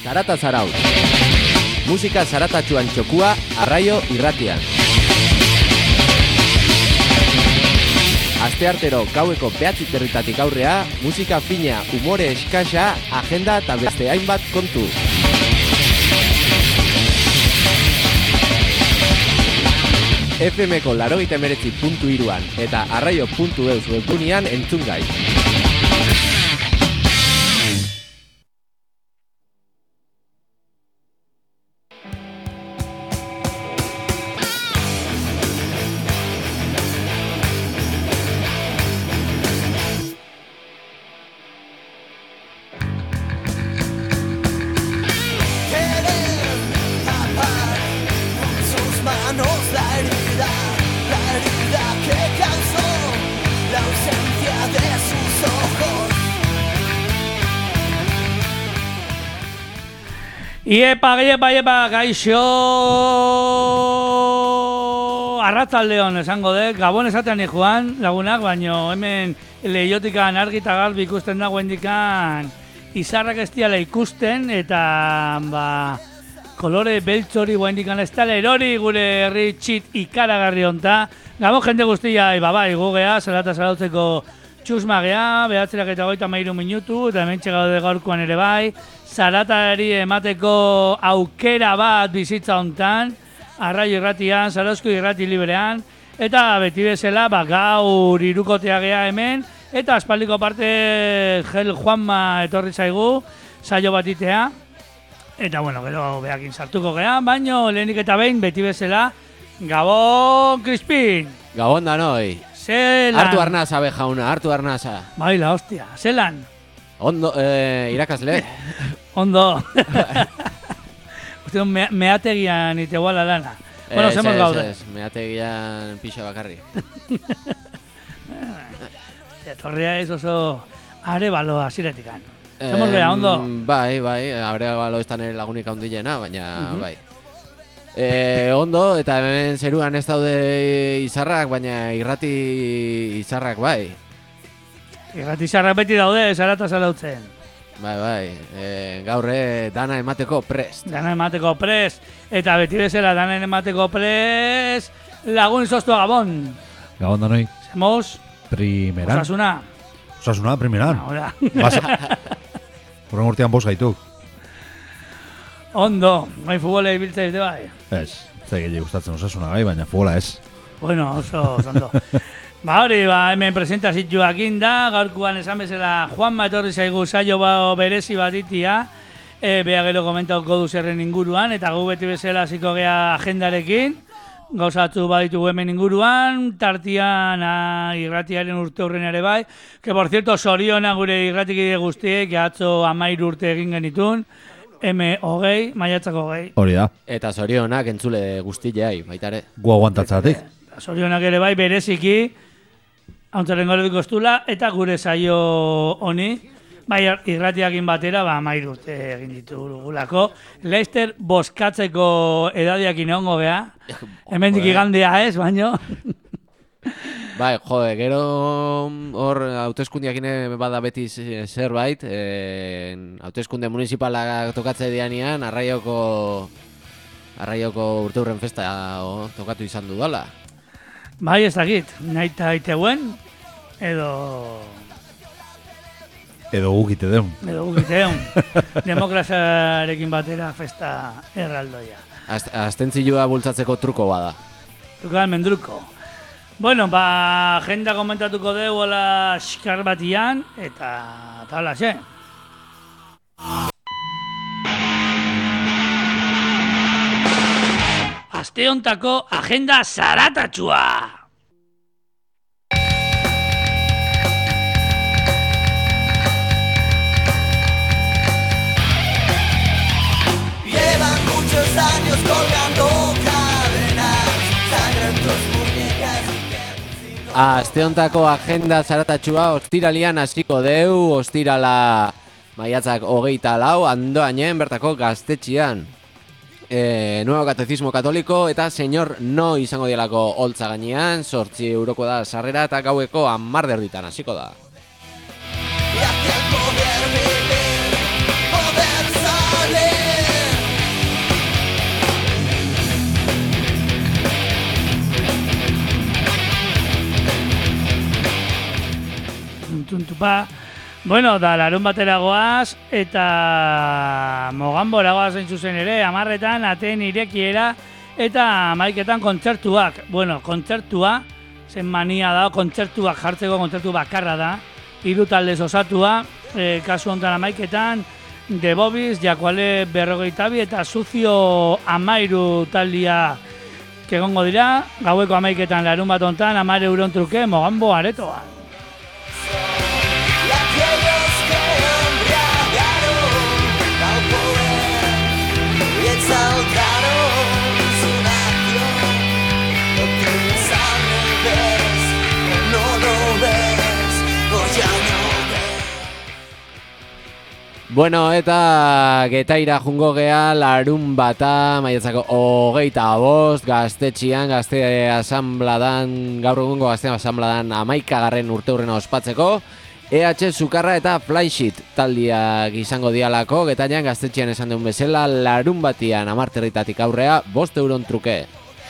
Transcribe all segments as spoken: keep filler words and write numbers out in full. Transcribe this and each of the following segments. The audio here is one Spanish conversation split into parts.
Zarata Zarautz. Musika zaratatxuan txokua Arraio Irratian. Asteartero gaueko behatzi territatik aurrea, musika fina, umore eskasa, agenda eta beste hainbat kontu. F M-ko laurogeita hemeretzi puntu hiruan eta arraio puntu eus webgunean entzun gai. Iepa, iepa, iepa, gaixo arratzaldeon esango dek, Gabon esatean ni Juan, lagunak, baino hemen lehiotikan argi eta garbi ikusten dago hendikan izarrak ez diala ikusten, eta ba, kolore beltzori hendikan ez dala erori gure herri txit ikaragarri honta. Gabon jende guztia, ba, bai, gugea, Zarata Zarautzeko txusmagea, behatzerak eta goita mairu minutu, eta hemen txegaude gaurkoan ere bai, Zaratari emateko aukera bat bizitza hontan, Arraio Irratian, Zarauzko Irrati librean, eta beti bezala, ba, gaur irukotea gea hemen, eta aspaldiko parte Gel Juanma etorri zaigu, saio bat itea, eta bueno, gero behakin sartuko gea, baino lehenik eta behin beti bezala, Gabon Crispin! Gabon danoi! Zelan! Hartu arnaza, be jauna, hartu arnaza. Baila, hostia, zelan! Ondo, eh, irakasle. Ondo. Uste me, meategian iteguala lana. Eh, bueno, zemos gaude. Ez, ez, meategian pixa bakarri. Torrea ez oso are baloa ziretikan. Zemos eh, gea, ondo? Bai, bai, are balo ez ere lagunik handilena, baina uh-huh. bai. Eh, ondo, eta hemen zeruan ez daude izarrak, baina irrati izarrak bai. Irrati izarrak beti daude, Zarata Zarautzen. Bai, bai, e, gaurre dana emateko prest. Dana emateko prest, eta beti bezala dana emateko prest, lagun izoztua Gabon. Gabon danoi. Zemos? Primeran. Osasuna. Osasuna, primeran. Ahora. Horren urtean bos gaituk. Ondo, bai futbola ibiltzea izte bai. Ez, zegile gustatzen Osasuna gai, baina futbola ez. Bueno, oso, ondo. Ba hori, ba, hemen presentazioak inda, gaurkoan esan bezala Juanma etorri zaigu saio ba berezi bat itia, e, beha gero komentauko du zerren inguruan, eta gu beti bezala hasiko gea agendarekin, gauzatzu baditu hemen inguruan, tartian a, irratiaren urte hurren ere bai, que por cierto, soriona gure irratikide guztiek, atzo amairu urte egin genitun, M hogei, maiatzako hogei. Hori da. Eta zorionak entzule guztileai, baitare. Gu aguantatzatik. Zorionak ere bai, bereziki, hauntzaren gore dukostula, eta gure saio honi, bai irratiakin batera, ba, amairu urte egin ditugulako. Leicester boskatzeko edadiakin egongo gea, hemendik igandea ez, baino. Bai, jode, gero hor hauteskundiakin bada beti zerbait, eh, hauteskunde municipalak tokatze dianean, Arraioko Arraioko urteurren festa o, tokatu izan du dala. Bai, ez dakit, nahi eta iteguen, edo... Edo gukite deun. Edo gukite deun. Demokraziarekin batera festa erraldoia. Astentzioa bultzatzeko truko bada. Truko almendruko. Bueno, ba, agenda komentatuko dugu ala xkar batian, eta tala, xe. Aste hontako agenda zaratatxua! Llevan muchos años colgando cadenas, sangrientos muñecas. Aste hontako agenda zaratatxua ostiralian hasiko deu, ostirala maiatzak hogeita lau, Andoainen bertako gaztetxian. E, Nuevo Catecismo Católico eta Señor No izango dialako holtza gainean, zortzi euroko da sarrera eta gaueko hamar erditan hasiko da. Y hacia el poder vivir, poder salir. aupa. Bueno, da larun batera goaz, eta Moganbora goaz hain zuzen ere, amarretan aten irekiera, eta amaiketan kontzertuak. Bueno, kontzertua, zen mania da, kontzertuak jartzeko kontzertu bakarra da, hiru taldez osatua, e, kasu honetan amaiketan, The Bobbies, Jakuale berrogeita bi eta Sucio amairu taldia egongo dira, gaueko amaiketan larun bat honetan, amare euron truke, Moganbo aretoa. Bueno, eta Getaira jungo gea larun bata, maiatzako hogeita bost, gaztetxian, gazte asambladan, gaur egungo gazte asambladan amaikagarren urte hurrena ospatzeko, E H Sukarra eta Flysheet taldiak izango dialako, Getaian gaztetxian esan duen bezala, larun batian amarterritatik aurrea, bost euron truke.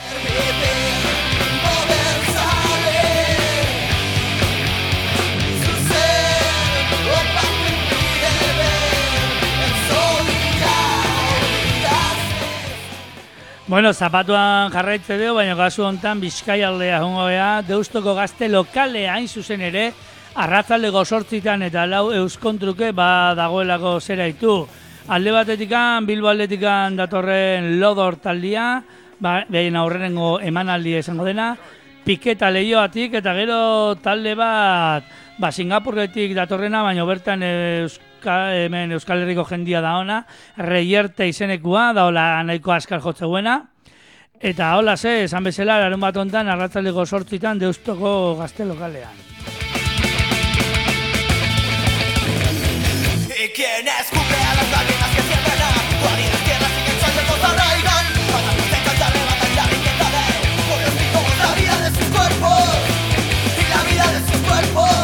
Bueno, zapatuan jarraitze dugu, baina kasu honetan Bizkaialdea jungo gea, Deustoko gazte lokalea hain zuzen ere, arratzaldeko sortzitan eta lau euskontruke ba dagoelako zera ditu. Alde batetikan, Bilbo aldetikan datorren Lodor taldia, ba, behin aurrenengo emanaldia izango dena, Piketa Leioatik eta gero talde bat, ba, Singapurretik datorrena, baina bertan euskal hemen Euskal Herriko jendia da ona, Reierte izenekua, da hola nahiko askar jotzeuena, eta hola ze, esan bezala, larun bat honetan, arratzaldeko sortzitan, Deustoko gazte lokalean. ¿Y quién escupe a las lágrimas que siembran a guaridas tierras y que el sol de todos arraigan? Para que se cansa arrebatan la riqueza de pueblos y como la vida de sus cuerpos y la vida de sus cuerpos.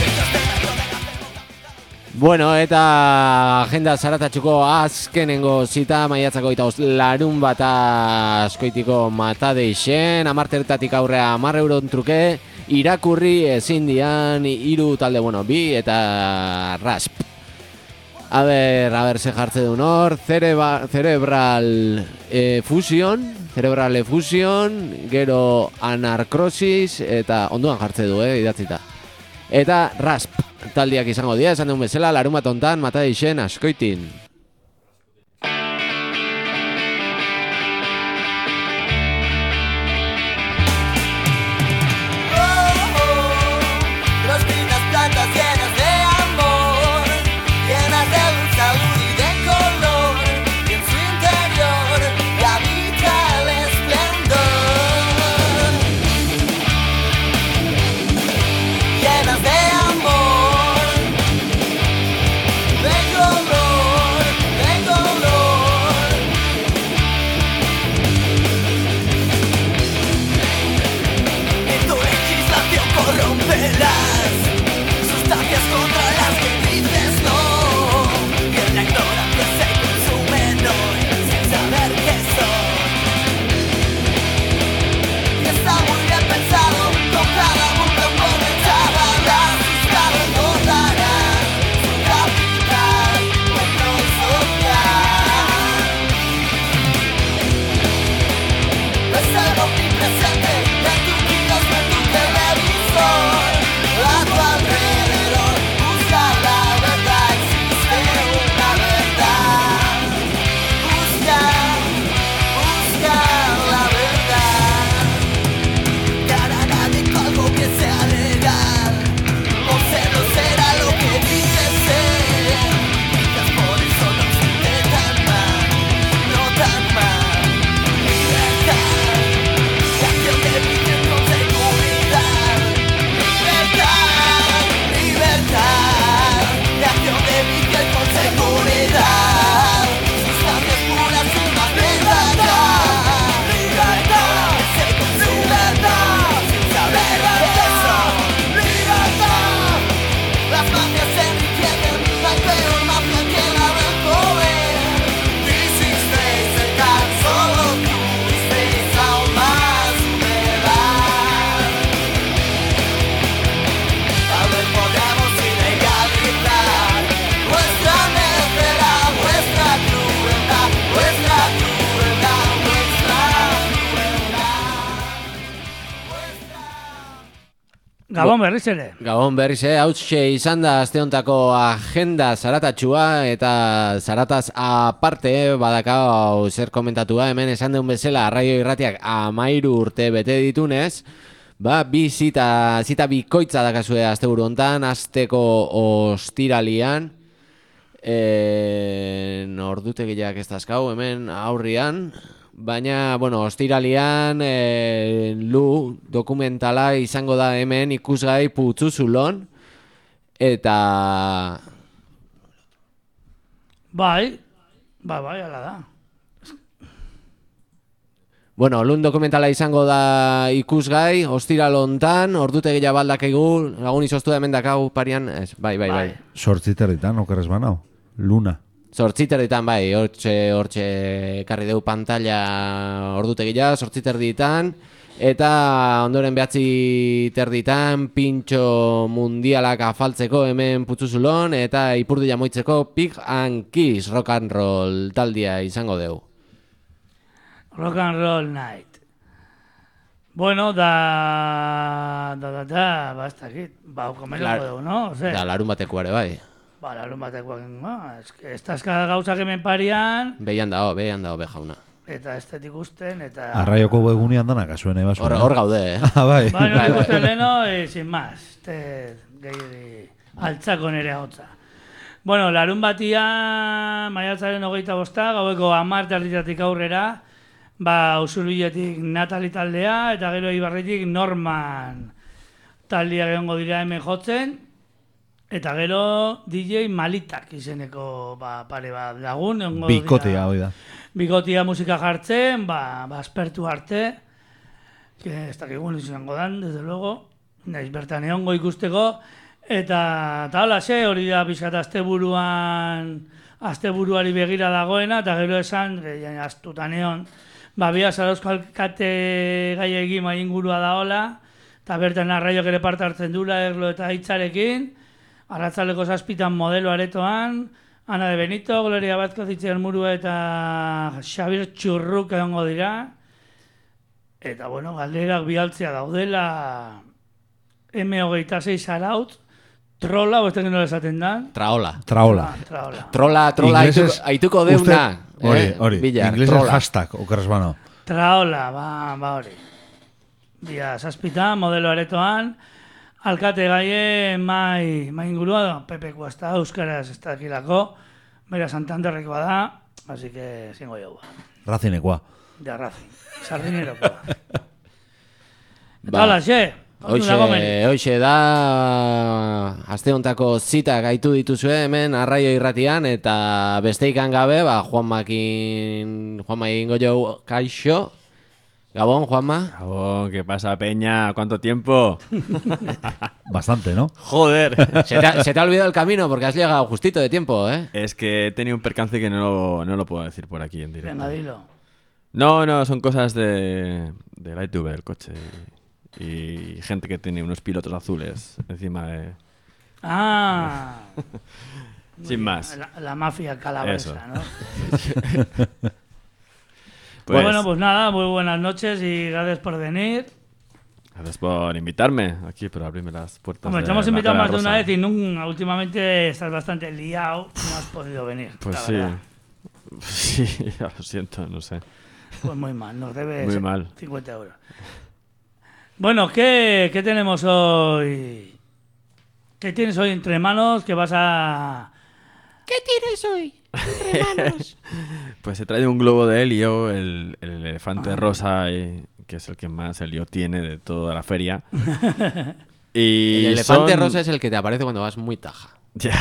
Bueno, eta agenda zaratatxuko azkenengo zita maiatzako eta larun bata askoitiko mata deixen, amartertatik aurrea amar euron truke, irakurri ezin dian, hiru talde, bueno, bi eta rasp. A ber, a ber, ze jartze du nor, Cereba, Cerebral e, Fusion, Cerebral Fusion, gero Anarkrosis, eta onduan jartze du, eh, idatzita. Eta rasp taldiak izango dira, esan duen bezala, larun bat hontan, mata deixen askoitin. Llenas de amor, de color. Gabon berriz ere. Gabon berriz, eh? Hautxe izan da asteontako agenda zaratatxua eta zarataz aparte, eh? Badakau zer komentatua, hemen esan deun bezala Arraio Irratiak amairu urte bete ditunez, ba, bi zita, zita bikoitza dakazue asteburu hontan, asteko ostiralian, e, ordutegiak ez dazkau, hemen aurrian, baina, bueno, ostiralian e, lu dokumentala izango da hemen ikusgai Putzuzulon eta bai, bai, bai, ala da. Bueno, lun dokumentala izango da ikusgai ostiral hontan, ordutegia baldakegu, lagun izoztu da hemen dakau parian, ez, bai, bai, bai. Sortziterritan, okerrez banau. Luna. Zortziterditan, bai, hortxe, hortxe karri deu pantalla ordutegia, zortziterditan, eta ondoren behatzi terditan pintxo mundialak afaltzeko hemen Putzuzulon, eta ipurdi jamoitzeko Pig and Kiss rock and roll taldia izango deu. Rock and roll night. Bueno, da... da, da, da, ba, ez dakit, ba, komenako dugu, no? Ose? Da, larun bateko ere, bai. Ba, larun batekoak, ba, ez, ez tazka gauzak hemen parian, Behian dao, behian dao, be jauna. eta ez tetik usten, eta... Arraioko webgunean danak azuen eba Hor, hor gaude, eh? Ah, bai. Ba, no ikusten leheno, e, sin más, te, gehi, altzako nere hotza. Bueno, larun batia, maiatzaren hogeita bosta, gaueko hamar terditatik aurrera, ba, Usurbiletik Natali taldea, eta gero Ibarretik Norman taldea egongo dira hemen jotzen, eta gero D J Malitak izeneko ba, pare bat lagun. egongo dira- Bikotea, hoi da. Bikotia musika jartzen, ba, ba aspertu arte, que ez dakigun izango dan, desde luego, naiz bertan egongo ikusteko, eta eta hola, xe, hori da pixkat asteburuan, asteburuari begira dagoena, eta gero esan, gehien astutan egon, ba, bia Zarauzko kate gai egin mai ingurua da hola, eta bertan Arraiok ere parte hartzen dula, erlo eta hitzarekin, arratzaleko zazpitan modelo aretoan, Ana de Benito, Gloria Bazkoz Itziar Murua eta Xabir Txurruk egongo dira. Eta, bueno, galderak bialtzea daudela M hogeita sei Zarautz, trola, beste nola esaten da. Traola. Traola. Ah, trola. Trola, trola Inglesez, aituko, aituko deuna. Uste- Hori, eh? hori. Billar, Inglesez trola. hashtag, okerrez banau. Traola, ba, ba hori. Bia, zazpitan, modelo aretoan, alkate gaie mai, mai ingurua, Pepeko ez da, Euskaraz ez dakilako, bera Santanderrekoa da, así que zingo jau. Razinekoa. De Arrazi, sardinerokoa. Eta Ba. hola, xe, Hoxe, hoxe da aste hontako zita gaitu dituzue hemen Arraio Irratian eta besteikan gabe, ba, Juanmakin, Juanma egingo jau kaixo. Gabon, Juanma. Gabón, ¿qué pasa, Peña? ¿Cuánto tiempo? Bastante, ¿no? Joder. Se te, ha, se te ha olvidado el camino porque has llegado justito de tiempo, ¿eh? Es que he tenido un percance que no lo, no lo puedo decir por aquí en directo. Venga, dilo. No, no, son cosas de, de la I T V del coche. Y, y gente que tiene unos pilotos azules encima de... Ah. Sin más. La, la mafia calabresa, Eso. ¿no? Pues, Bueno, pues nada, muy buenas noches y gracias por venir. gracias por invitarme aquí, por abrirme las puertas. Hombre, de te hemos la invitado Cara más de una Rosa. vez y nunca, últimamente estás bastante liado, no has podido venir. Pues la sí. verdad. Sí, ya lo siento, no sé. Pues muy mal, nos debes Muy mal. cincuenta euros. Bueno, ¿qué, ¿qué tenemos hoy? ¿Qué tienes hoy entre manos que vas a...? ¿Qué tienes hoy entre manos? Pues he traído un globo de helio, el, el elefante rosa, eh, que es el que más helio tiene de toda la feria. Y El elefante son- rosa es el que te aparece cuando vas muy taja. Ya.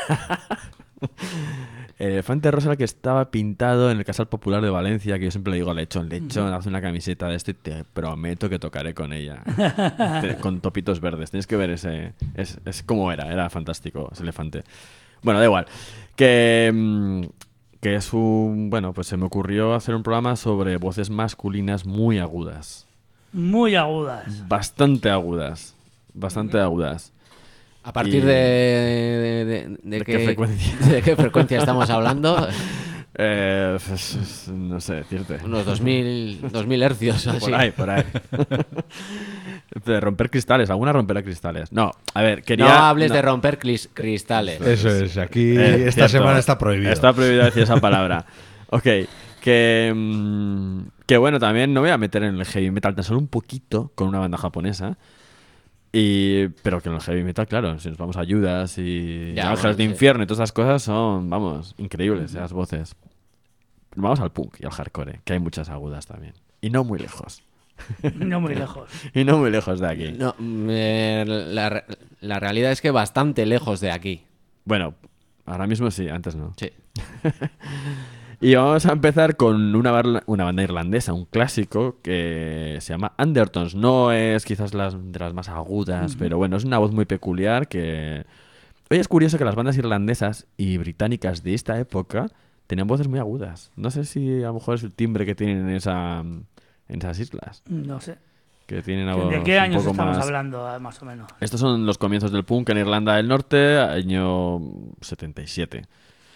El elefante rosa era el que estaba pintado en el Casal Popular de Valencia, que yo siempre le digo a Lechón, Lechón, haz una camiseta de esto y te prometo que tocaré con ella. Te- con topitos verdes. Tienes que ver ese... Es, es como era, era fantástico ese elefante. Bueno, da igual. Que, mm, que es un... Bueno, pues se me ocurrió hacer un programa sobre voces masculinas muy agudas. Muy agudas. Bastante agudas. Bastante agudas. A partir Y- de, de, de, de ¿De qué frecuencia? ¿De qué frecuencia estamos hablando? Eh, pues, no sé decirte. Unos dos mil hercios o así. Por ahí, por ahí. De romper cristales, alguna romperá cristales. No, a ver, quería... No hables no. de romper clis- cristales. Eso es, aquí Eh, esta cierto. semana está prohibido. Está prohibido decir esa palabra. Ok, que, mm, que bueno, también no voy a meter en el heavy metal tan solo un poquito con una banda japonesa. Y, pero que en el heavy metal, claro, si nos vamos a Judas y Ya, Ángeles bueno, de sí. Infierno y todas esas cosas son, vamos, increíbles esas voces. Vamos al punk y al hardcore, que hay muchas agudas también. Y no muy lejos. No muy lejos. Y no muy lejos de aquí. No, mm, eh, la, re- la realidad es que bastante lejos de aquí. Bueno, ahora mismo sí, antes no. Sí. Y vamos a empezar con una, barla- una banda irlandesa, un clásico que se llama Undertones. No es quizás las, de las más agudas, pero bueno, es una voz muy peculiar que... Oye, es curioso que las bandas irlandesas y británicas de esta época tenían voces muy agudas. No sé si a lo mejor es el timbre que tienen en, esa, en esas islas. No sé. Que tienen una voz ¿De qué un años poco estamos más... hablando, ah, más o menos? Estos son los comienzos del punk en Irlanda del Norte, año setenta y siete.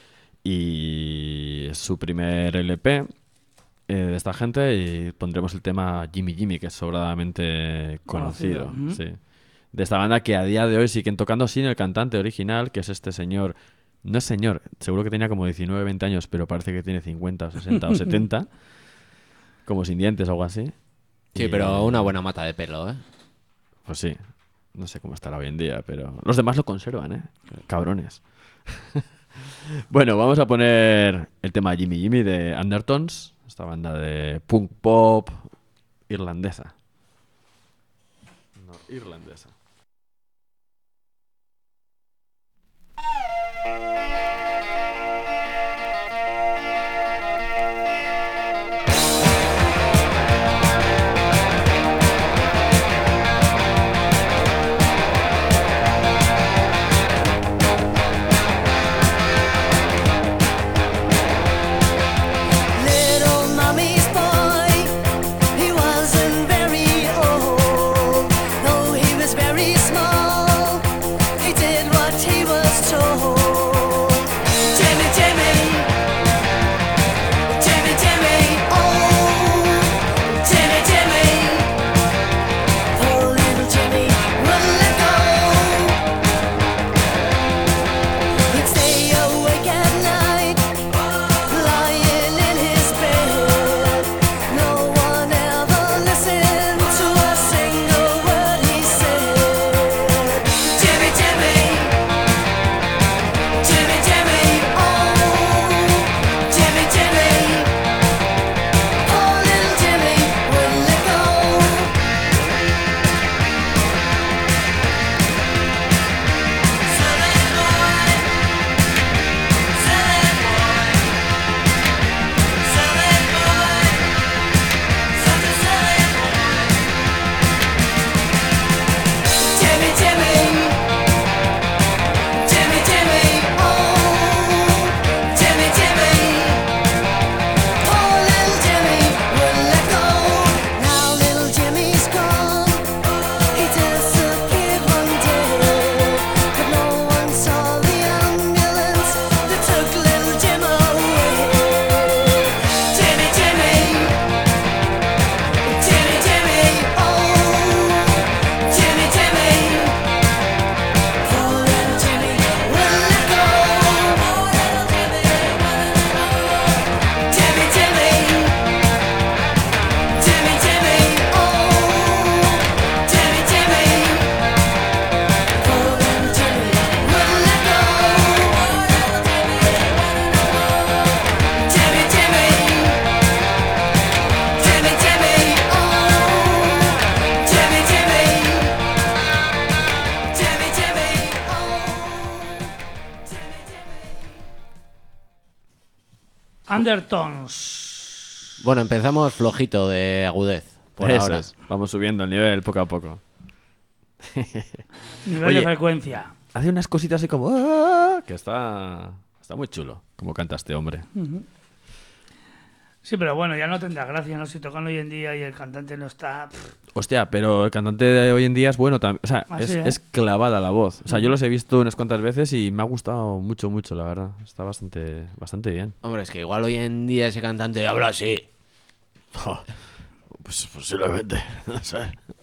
Y es su primer L P eh, de esta gente y pondremos el tema Jimmy Jimmy, que es sobradamente conocido. Conocido, ujú. Sí. De esta banda que a día de hoy siguen tocando sin el cantante original, que es este señor. No es señor, seguro que tenía como diecinueve, veinte años, pero parece que tiene cincuenta, o sesenta o setenta. Como sin dientes o algo así. Sí, Y- pero una buena mata de pelo, ¿eh? Pues sí. No sé cómo estará hoy en día, pero los demás lo conservan, ¿eh? Cabrones. Bueno, vamos a poner el tema Jimmy Jimmy de Undertones, esta banda de punk pop irlandesa. No, irlandesa. Little mommy's boy, he wasn't very old, though he was very small. He did what he was told. Jimmy, Jimmy, Jimmy, Jimmy, oh, Jimmy, Jimmy, poor little Jimmy wouldn't let go. He'd stay awake at night, lying in his bed. No one ever listened to a single word he said. Jimmy, Jimmy, Jimmy, Jimmy, oh, Jimmy, Jimmy, oh, little Jimmy wouldn't let go. Silly boy, silly boy, silly boy, such a silly boy. Jimmy, Jimmy, Jimmy, Jimmy, oh, Jimmy, Jimmy, poor little Jimmy wouldn't let go. Now little Jimmy's gone, he disappeared one day, but no one saw the ambulance that took little Jim away. Jimmy, Jimmy, Jimmy, Jimmy, oh, Jimmy, Jimmy, poor little Jimmy wouldn't let go. Jimmy, Jimmy, Jimmy, Jimmy, oh, Jimmy, Jimmy, poor little Jimmy wouldn't let go. Jimmy, Jimmy, Jimmy, Jimmy, oh, Jimmy, Jimmy, Jimmy, Jimmy, oh, Jimmy, Jimmy. Undertones. Bueno, empezamos flojito de agudez, por Eso ahora. es. Vamos subiendo el nivel poco a poco. Nivel Oye. de frecuencia. Hace unas cositas así como... "Ah", que está, está muy chulo como canta este hombre. Sí, pero bueno, ya no tendrá gracia, ¿no? Si tocan hoy en día y el cantante no está... pff, Hostia, pero el cantante de hoy en día es bueno también. O sea, Ah, es, sí, ¿eh? es clavada la voz. O sea, yo los he visto unas cuantas veces y me ha gustado mucho, mucho, la verdad. Está bastante, bastante bien. Hombre, es que igual hoy en día ese cantante habla así. Pues posiblemente, no sé.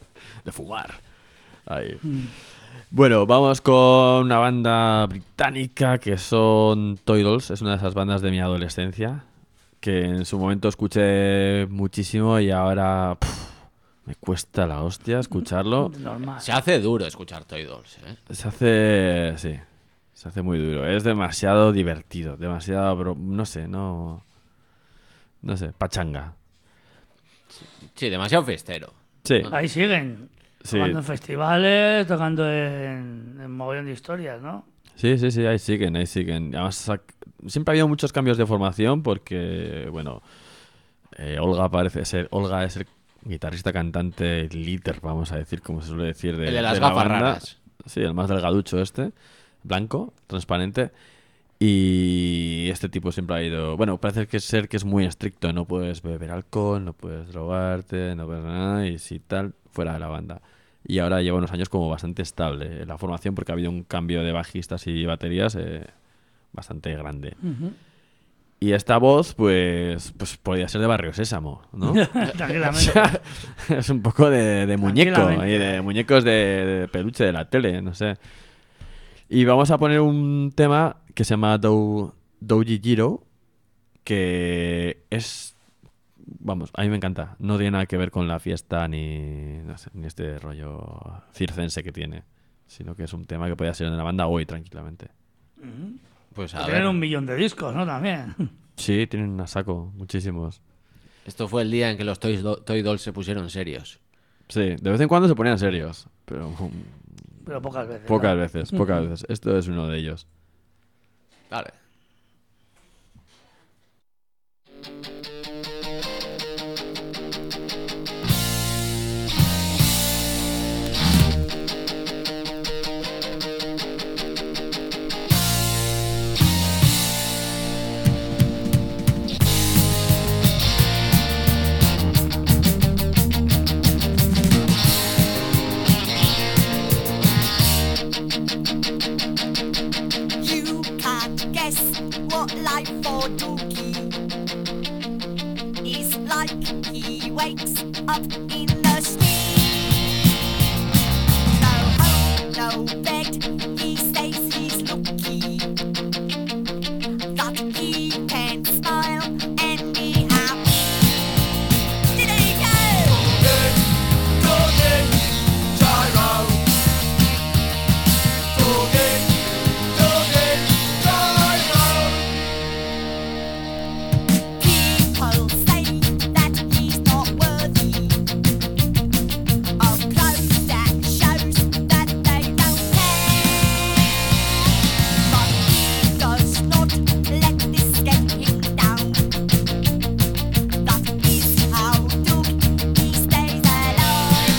de fumar. Ahí. Bueno, vamos con una banda británica que son Toy Dolls. Es una de esas bandas de mi adolescencia que en su momento escuché muchísimo y ahora pff, me cuesta la hostia escucharlo. Normal. Se hace duro escuchar Toy Dolls, ¿eh? Se hace... sí, se hace muy duro. Es demasiado divertido, demasiado... bro- no sé, no... No sé, pachanga. Sí, demasiado festero. Sí, Ahí siguen. sí, Tocando en festivales, tocando en, en mogollón de historias, ¿no? sí, sí, sí, ahí siguen, ahí siguen. Además, sac- siempre ha habido muchos cambios de formación porque, bueno, eh, Olga parece ser... Olga es el guitarrista, cantante, líder, vamos a decir, como se suele decir, de, El de las la gafas banda. raras. Sí, el más delgaducho este, blanco, transparente. Y este tipo siempre ha ido... Bueno, parece que ser que es muy estricto. No puedes beber alcohol, no puedes drogarte, no puedes nada. Y si tal, fuera de la banda. Y ahora lleva unos años como bastante estable en la formación porque ha habido un cambio de bajistas y baterías eh, bastante grande. Ujú. Y esta voz, pues, pues podría ser de Barrio Sésamo, ¿no? Tranquilamente. Es un poco de, de muñeco, Tranquilamente. y de muñecos de, de peluche de la tele, no sé. Y vamos a poner un tema que se llama Dou, Douji Jiro, que es... Vamos, a mí me encanta. No tiene nada que ver con la fiesta ni, no sé, ni este rollo circense que tiene, sino que es un tema que podría ser de la banda hoy tranquilamente. Pues a Tienen ver, un millón de discos, ¿no? También. Sí, tienen a saco, muchísimos. esto fue el día en que los Toy, Do- Toy Dolls se pusieron serios. Sí, de vez en cuando se ponían serios, pero um, Pero pocas veces. pocas ¿no? veces, pocas veces. Esto es uno de ellos. Vale. You can't guess what life for Dookie is like. He wakes up in the street. No home, no bed. He says he's lucky that he can smile and be happy. Did he go? People say that he's not worthy of clothes that shows that they don't care. But he does not let this get him down. That is how Doug he stays alive.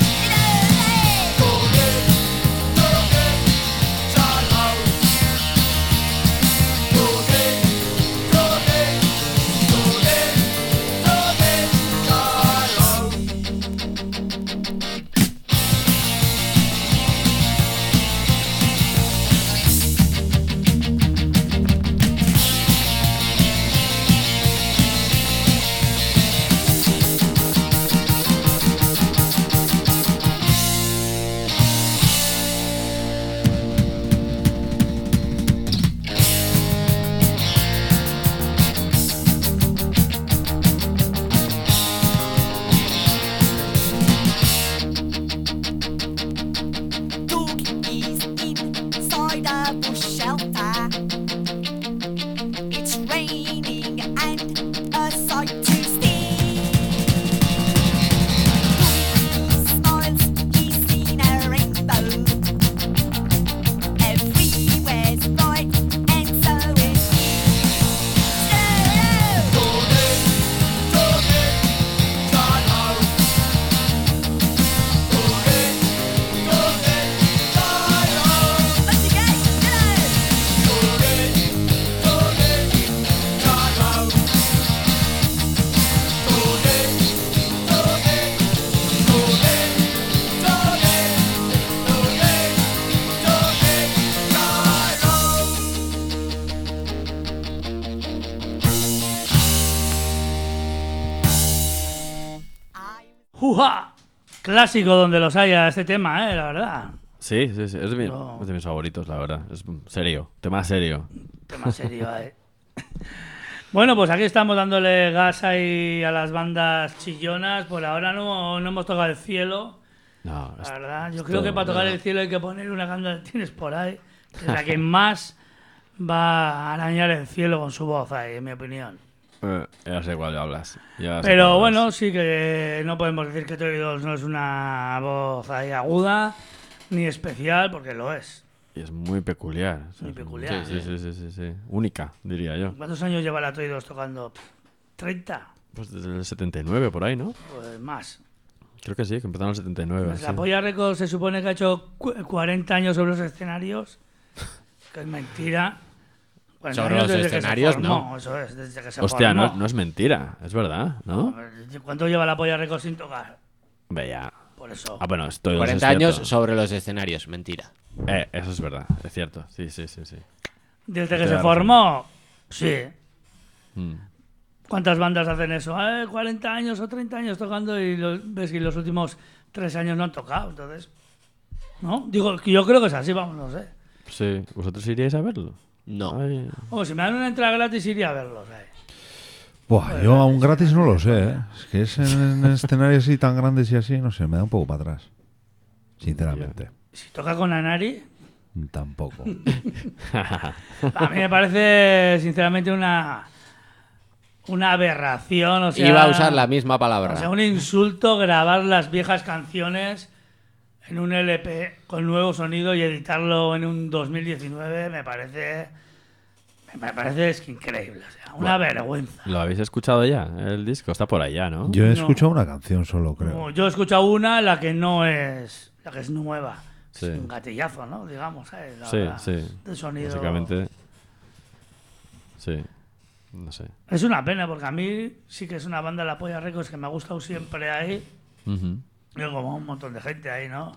Doug is inside a bush shelter. It's raining and a sight to see. Doug smiles, he's seen a rainbow. Everywhere's bright and so is he. ¡Juja! clásico donde los haya este tema, ¿eh? La verdad. Sí, sí, sí. Es de, mi- No. es de mis favoritos, la verdad. Es serio. Tema serio. Tema serio, ¿eh? Bueno, pues aquí estamos dándole gas ahí a las bandas chillonas. Por ahora no, no hemos tocado el cielo. No, La es- verdad, yo esto- creo que para tocar no. el cielo hay que poner una canción que tienes por ahí, que es la que más va a arañar el cielo con su voz ahí, en mi opinión. eh, ya sé cuál hablas. Ya sé Pero cuál bueno, hablas. sí que no podemos decir que Toy dos no es una voz ahí aguda ni especial, porque lo es. Y es muy peculiar. Muy Es- peculiar, Sí, sí, sí, sí, sí, sí. Única, diría yo. ¿Cuántos años lleva la Toy dos tocando? ¿treinta? Pues desde el setenta y nueve, por ahí, ¿no? Pues más. Creo que sí, que empezaron en el setenta y nueve. Pues sí. la Polla Records se supone que ha hecho cu- cuarenta años sobre los escenarios, que es mentira. cuarenta Sobre años los desde que se escenarios, formó, no. Eso es, desde que se Hostia, formó. no, no es mentira, es verdad, ¿no? ¿Cuánto lleva la Polla Records sin tocar? Ve ya. Por eso. Ah, bueno, estoy cuarenta años sobre los escenarios, mentira. Eh, eso es verdad, es cierto. Sí, sí, sí, sí. Desde que Te se da formó, sí. Mm. ¿Cuántas bandas hacen eso? Eh, cuarenta años o treinta años tocando y lo- ves que los últimos tres años no han tocado, entonces... ¿No? Digo, yo creo que es así, vamos, no sé. Sí, ¿vosotros iríais a verlo? No. Ay, O si me dan una entrada gratis iría a verlos. eh. Buah, yo aún gratis no lo sé, ¿eh? Es que es en, en escenarios así tan grandes y así, no sé, me da un poco para atrás. Sinceramente. Si toca con Anari, Tampoco. a mí me parece, sinceramente, una... Una aberración, o sea... Iba a usar la misma palabra. O sea, un insulto grabar las viejas canciones en un L P con nuevo sonido y editarlo en un dos mil diecinueve me parece... Me parece es que increíble, o sea, una vergüenza. ¿Lo habéis escuchado ya? El disco está por allá, ¿no? Yo he No. escuchado una canción solo, creo. Como yo he escuchado una, la que no es... La que es nueva. Sí. Es un gatillazo, ¿no? Digamos, ¿eh? La Sí, verdad, sí. de sonido... Básicamente. Sí. No sé. Es una pena, porque a mí sí que es una banda, la Polla Records, que me ha gustado siempre ahí. Ujú. Yo como un montón de gente ahí, ¿no?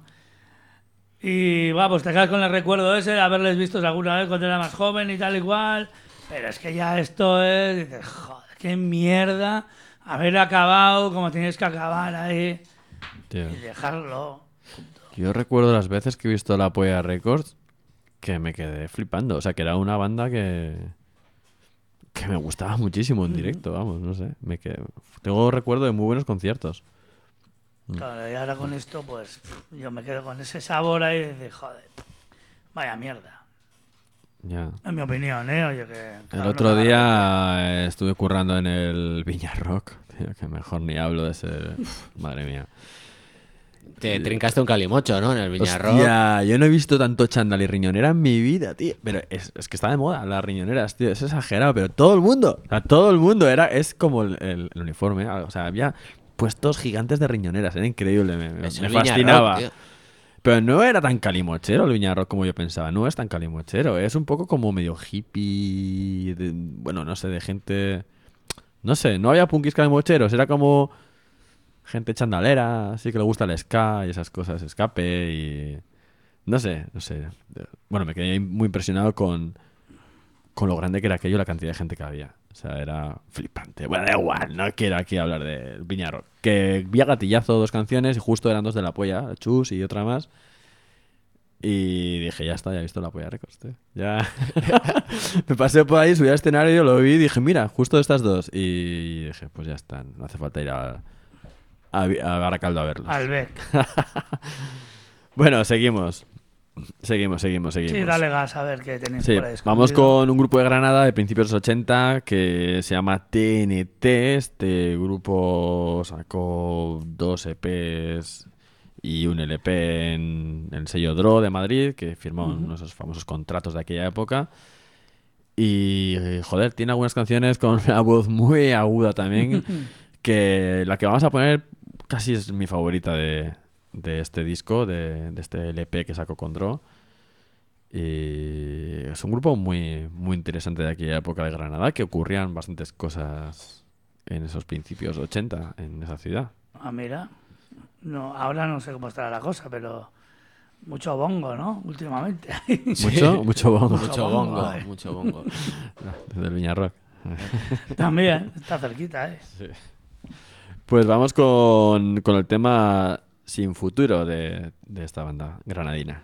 Y, va, pues te quedas con el recuerdo ese de haberles visto alguna vez cuando era más joven y tal y cual. Pero es que ya esto es... Dices, joder, qué mierda haber acabado como tenías que acabar ahí Tío. y dejarlo. Yo recuerdo las veces que he visto la Polla Records que me quedé flipando. O sea, que era una banda que... que me gustaba muchísimo en directo, vamos, no sé. Me quedé... Tengo recuerdo de muy buenos conciertos. Claro, y ahora con esto, pues yo me quedo con ese sabor ahí de decir, joder, vaya mierda. Ya. En mi opinión, ¿eh? Oye, que... El cada otro uno- día eh, estuve currando en el Viña Rock. Tío, que mejor ni hablo de ese... Madre mía. Te trincaste un calimocho, ¿no? En el Viñarro. Hostia, yo no he visto tanto chándal y riñonera en mi vida, tío. Pero es, es que está de moda las riñoneras, tío. Es exagerado, pero todo el mundo, o sea, todo el mundo era, es como el, el- el uniforme. O sea, había puestos gigantes de riñoneras, era increíble, me, me- Es me el Viña fascinaba. Rock, tío. Pero no era tan calimochero el Viña Rock como yo pensaba. No es tan calimochero. Es un poco como medio hippie. de- bueno, no sé, de gente. No sé, no había punkis calimocheros. Era como gente chandalera, así que le gusta el ska y esas cosas, escape y. No sé, no sé. Bueno, me quedé muy impresionado con, con lo grande que era aquello y la cantidad de gente que había. O sea, era flipante. Bueno, da igual, no quiero aquí hablar del Viña Rock. Que vi a gatillazo dos canciones y justo eran dos de La Polla, Chus y otra más. Y dije, ya está, ya he visto La Polla Records, tío. Ya. Me pasé por ahí, subí al escenario, lo vi y dije, mira, justo estas dos. Y dije, pues ya están, no hace falta ir a, a, a Baracaldo a verlos. Al Beck. Bueno, seguimos. Seguimos, seguimos, seguimos. Sí, dale gas a ver qué tenéis Sí, por ahí. vamos escondido. con un grupo de Granada de principios de los ochenta que se llama T N T. Este grupo sacó dos E Pes y un L P en el sello Dro de Madrid, que firmó uno de esos famosos contratos de aquella época. Y, joder, tiene algunas canciones con una voz muy aguda también, que la que vamos a poner casi es mi favorita de, de este disco, de, de este L P que sacó con Dro. Y es un grupo muy, muy interesante de aquella época de Granada, que ocurrían bastantes cosas en esos principios ochenta en esa ciudad. Ah, mira. No, ahora no sé cómo estará la cosa, pero mucho bongo, ¿no? Últimamente. Mucho, mucho bongo. Mucho bongo, bongo, eh. mucho bongo. Desde el Viñarrock. También, está cerquita, ¿eh? Pues vamos con, con el tema sin futuro de, de esta banda granadina.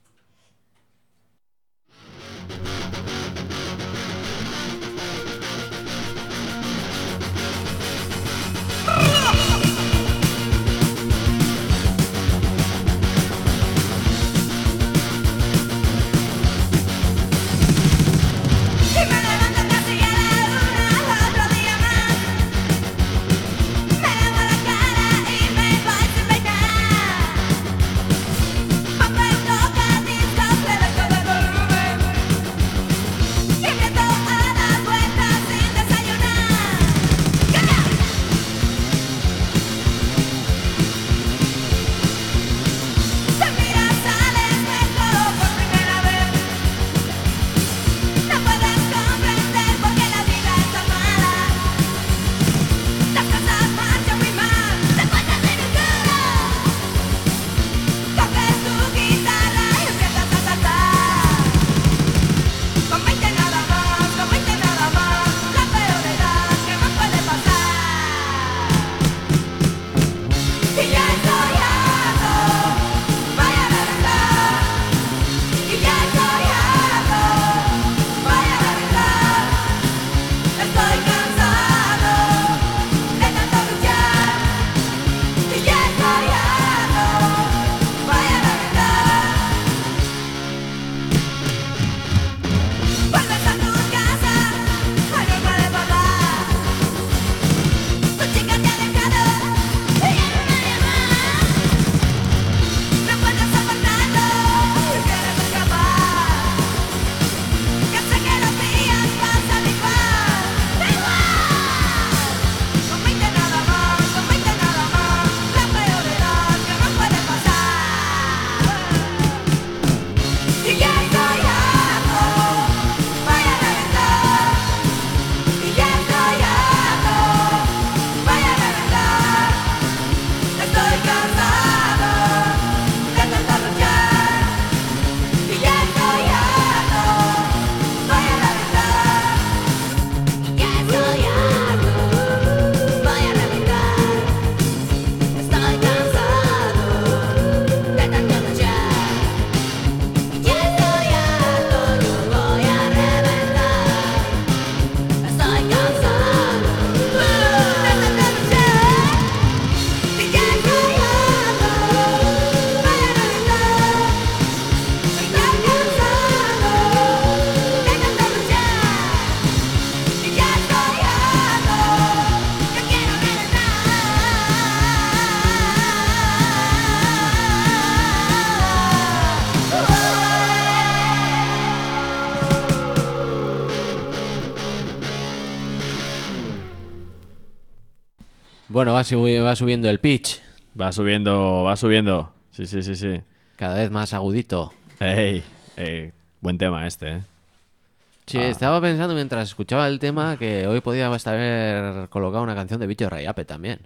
Bueno, va, subi- va subiendo el pitch. Va subiendo, va subiendo. Sí, sí, sí, sí. Cada vez más agudito. Ey, ey, buen tema este, ¿eh? Sí, Ah. estaba pensando mientras escuchaba el tema que hoy podía hasta haber colocado una canción de Bicho Rayape también.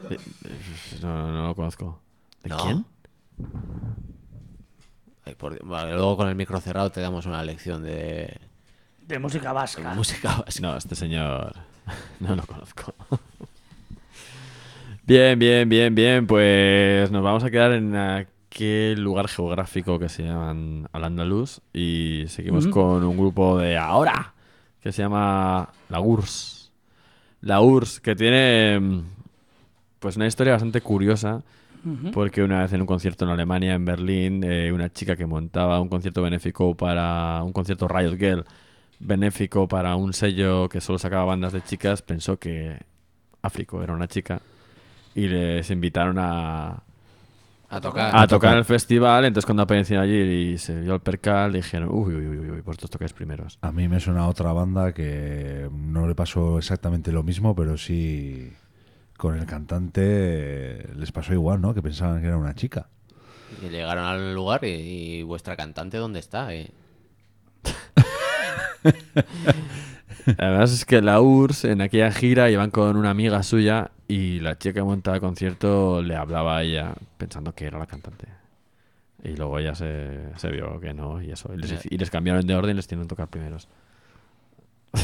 No, no lo conozco. ¿De ¿No? quién? Ay, por Dios. Vale, luego con el micro cerrado te damos una lección de, De música vasca. de música vasca. No, este señor no lo conozco. Bien, bien, bien, bien. Pues nos vamos a quedar en aquel lugar geográfico que se llama Al-Andalus y seguimos Ujú. con un grupo de ahora que se llama La U R S S. La U R S S, que tiene mm, pues una historia bastante curiosa. Ujú. Porque una vez en un concierto en Alemania, en Berlín, eh, una chica que montaba un concierto benéfico para un concierto Riot Girl benéfico para un sello que solo sacaba bandas de chicas, pensó que Áfrico era una chica y les invitaron a, A tocar. a tocar en el festival. Entonces cuando aparecieron allí y se vio el percal, dijeron, uy, uy, uy, uy, vosotros tocáis primeros. A mí me suena a otra banda que no le pasó exactamente lo mismo, pero sí con el cantante eh, les pasó igual, ¿no? Que pensaban que era una chica. Y llegaron al lugar y, y vuestra cantante, ¿dónde está? Eh? Además es que la U R S S en aquella gira iban con una amiga suya y la chica que montaba el concierto le hablaba a ella pensando que era la cantante. Y luego ella se, se vio que no y eso. Y les, y les cambiaron de orden y les tienen que tocar primeros.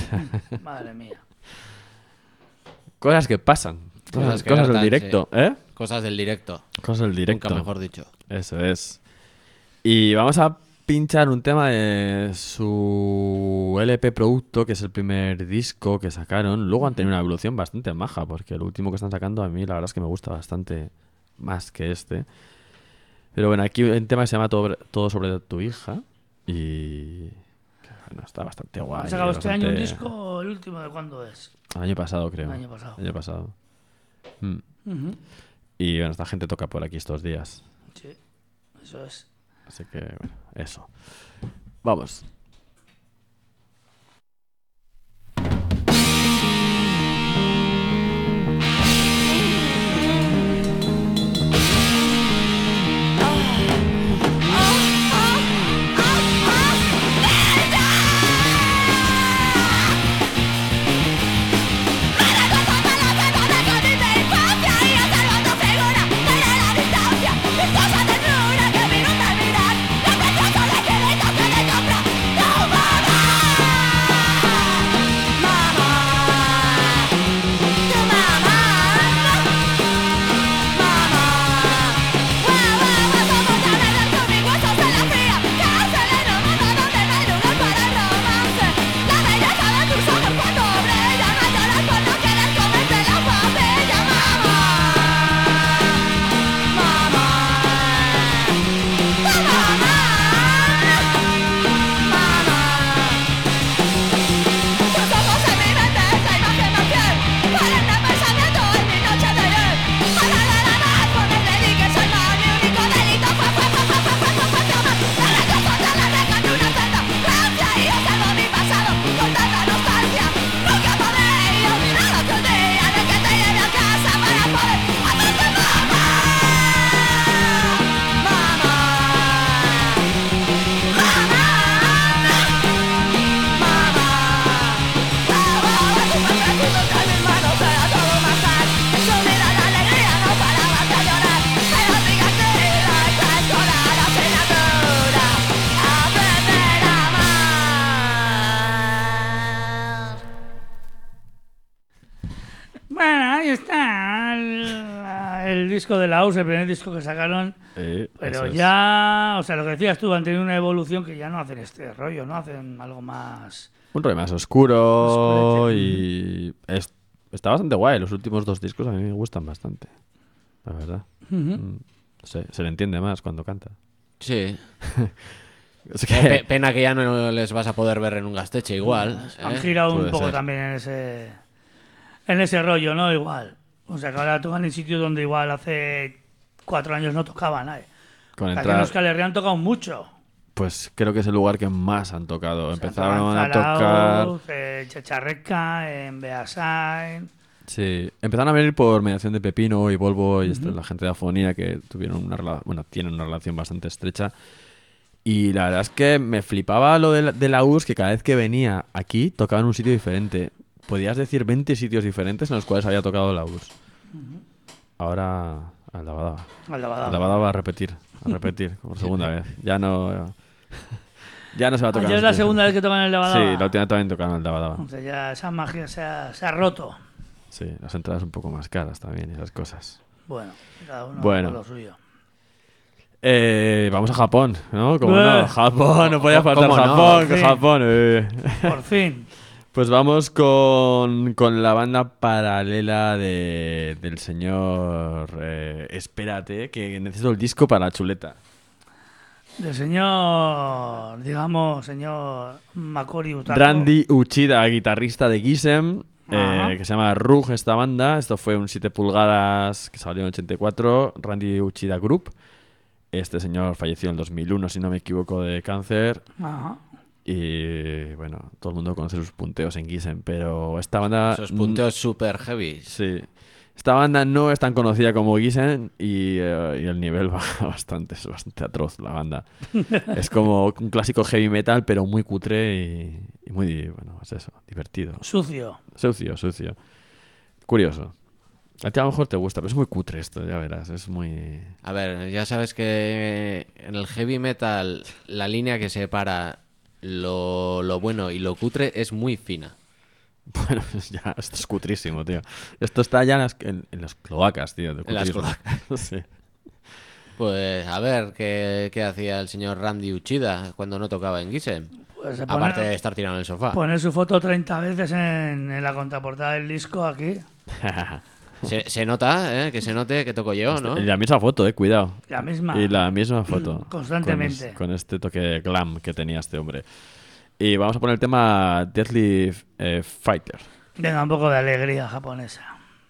Madre mía. Cosas que pasan. Cosas, Cosas que cosas del hartan, directo, ¿eh? Cosas del directo. Cosas del directo. Nunca mejor dicho. Eso es. Y vamos a pinchar un tema de su L P Producto, que es el primer disco que sacaron. Luego han tenido una evolución bastante maja, porque el último que están sacando a mí la verdad es que me gusta bastante más que este. Pero bueno, aquí un tema que se llama Todo, Todo sobre tu hija y... Bueno, está bastante guay. ¿Han sacado este bastante... año un disco? ¿El último de cuándo es? El año pasado, creo. El año pasado. El año pasado. Mm. Uh-huh. Y bueno, esta gente toca por aquí estos días. Sí, eso es. Así que, bueno, eso. Vamos. El disco de la U S, el primer disco que sacaron, Eh, pero eso es. ya, o sea, lo que decías tú, han tenido una evolución que ya no hacen este rollo, ¿no? Hacen algo más... Un rollo más oscuro Oscurete. y es- está bastante guay. Los últimos dos discos a mí me gustan bastante, la verdad. Ujú. Mm, no sé, se le entiende más cuando canta. Sí. Es Pe- que, pena que ya no les vas a poder ver en un Gasteche igual. Han ¿eh? girado un Puede poco ser. también en ese en ese rollo, ¿no? Igual. O sea, que ahora tocan en sitios donde igual hace cuatro años no tocaban. ¿eh? con Aquí en entrar, Euskal Herria han tocado mucho. pues creo que es el lugar que más han tocado. O sea, Empezaron tocan a en tocar... Zarauz, en Chacharreca, en Beasain. Sí, empezaron a venir por mediación de Pepino y Volvo y esto, la gente de Afonía, que tuvieron una rela- bueno, tienen una relación bastante estrecha. Y la verdad es que me flipaba lo de la, de la U R S S, que cada vez que venía aquí tocaba en un sitio diferente. Podías decir veinte sitios diferentes en los cuales había tocado la U R S S. Ahora al Dabadaba. Al Al Dabadaba. Dabadaba a repetir, a repetir por segunda vez. Ya no ya no se va a tocar. Ayer es en la sitios. segunda vez que tocan en el Dabadaba. Sí, la última vez también tocaron el Dabadaba. O sea, ya esa magia se ha, se ha roto. Sí, las entradas un poco más caras también, esas cosas. Bueno, cada uno Bueno. con lo suyo. Eh, vamos a Japón, ¿no? Como Eh. no, Japón, no podía faltar ¿Cómo no? Japón, que Sí. Japón. eh. Por fin. Pues vamos con, con la banda paralela de, del señor eh, Espérate, que necesito el disco para la chuleta. Del señor, digamos, señor Makori Utako. Randy Uchida, guitarrista de Gisem, Ajá. eh, que se llama Rug esta banda. Esto fue un siete pulgadas que salió en ochenta y cuatro, Randy Uchida Group. Este señor falleció en dos mil uno, si no me equivoco, de cáncer. Ajá. Y bueno, todo el mundo conoce sus punteos en Gisem, pero esta banda... Esos punteos super heavy. Sí. Esta banda no es tan conocida como Gisem y, eh, y el nivel baja bastante, es bastante atroz la banda. Es como un clásico heavy metal, pero muy cutre y, y muy, bueno, es eso, divertido. Sucio. Sucio, sucio. Curioso. A ti a lo mejor te gusta, pero es muy cutre esto, ya verás, es muy... A ver, ya sabes que en el heavy metal la línea que separa lo, lo bueno y lo cutre es muy fina. Bueno, pues ya, esto es cutrísimo, tío. Esto está ya en las, en, en las cloacas, tío. De En las cutrismo. cloacas. Sí. Pues a ver, ¿qué, qué hacía el señor Randy Uchida cuando no tocaba en Gise? Pues se Aparte pone- de estar tirado en el sofá. Poner su foto treinta veces en, en la contraportada del disco aquí. Se, se nota, ¿eh? Que se note que toco yo, ¿no? Y la misma foto, eh, cuidado. La misma. Y la misma foto. Constantemente. Con, es- con este toque glam que tenía este hombre. Y vamos a poner el tema Deadly eh, Fighter. Venga, un poco de alegría japonesa.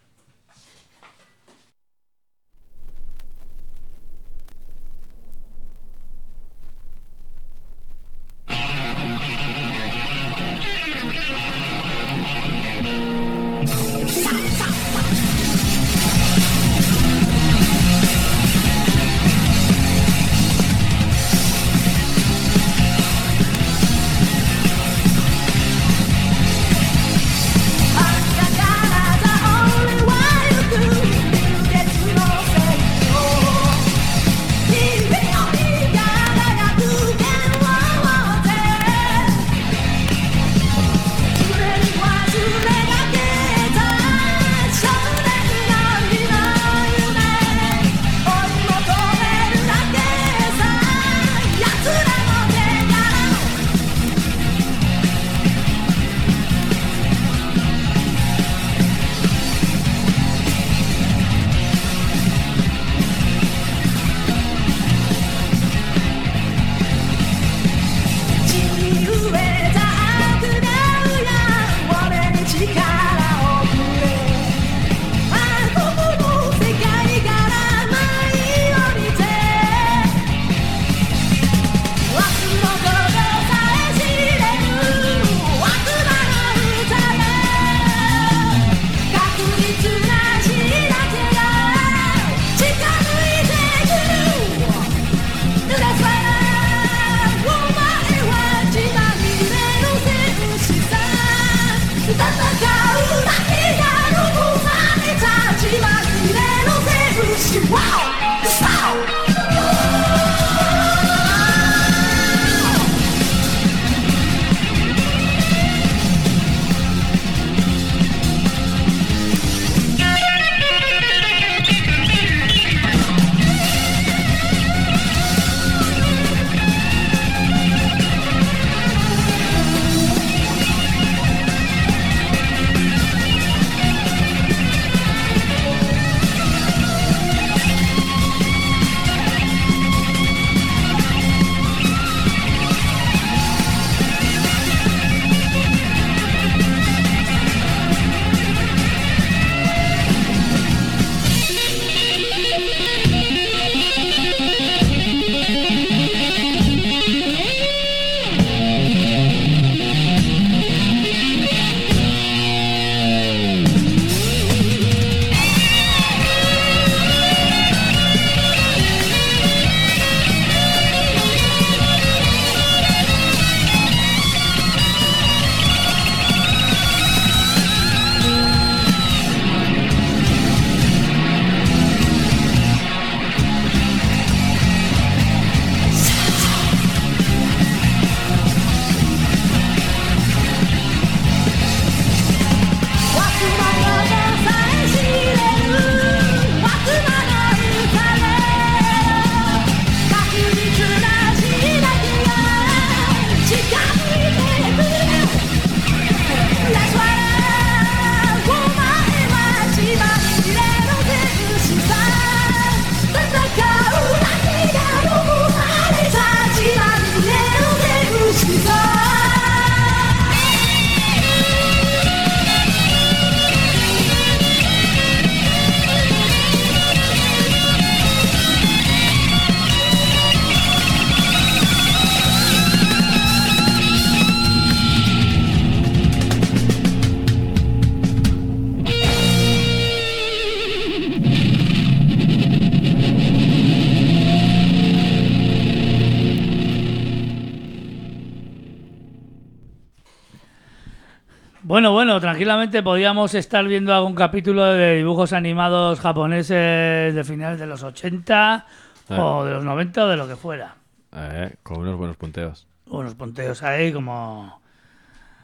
'Bueno, bueno, tranquilamente podíamos estar viendo algún capítulo de dibujos animados japoneses de finales de los ochenta Eh. o de los noventa o de lo que fuera. Eh, con unos buenos punteos. Unos punteos ahí como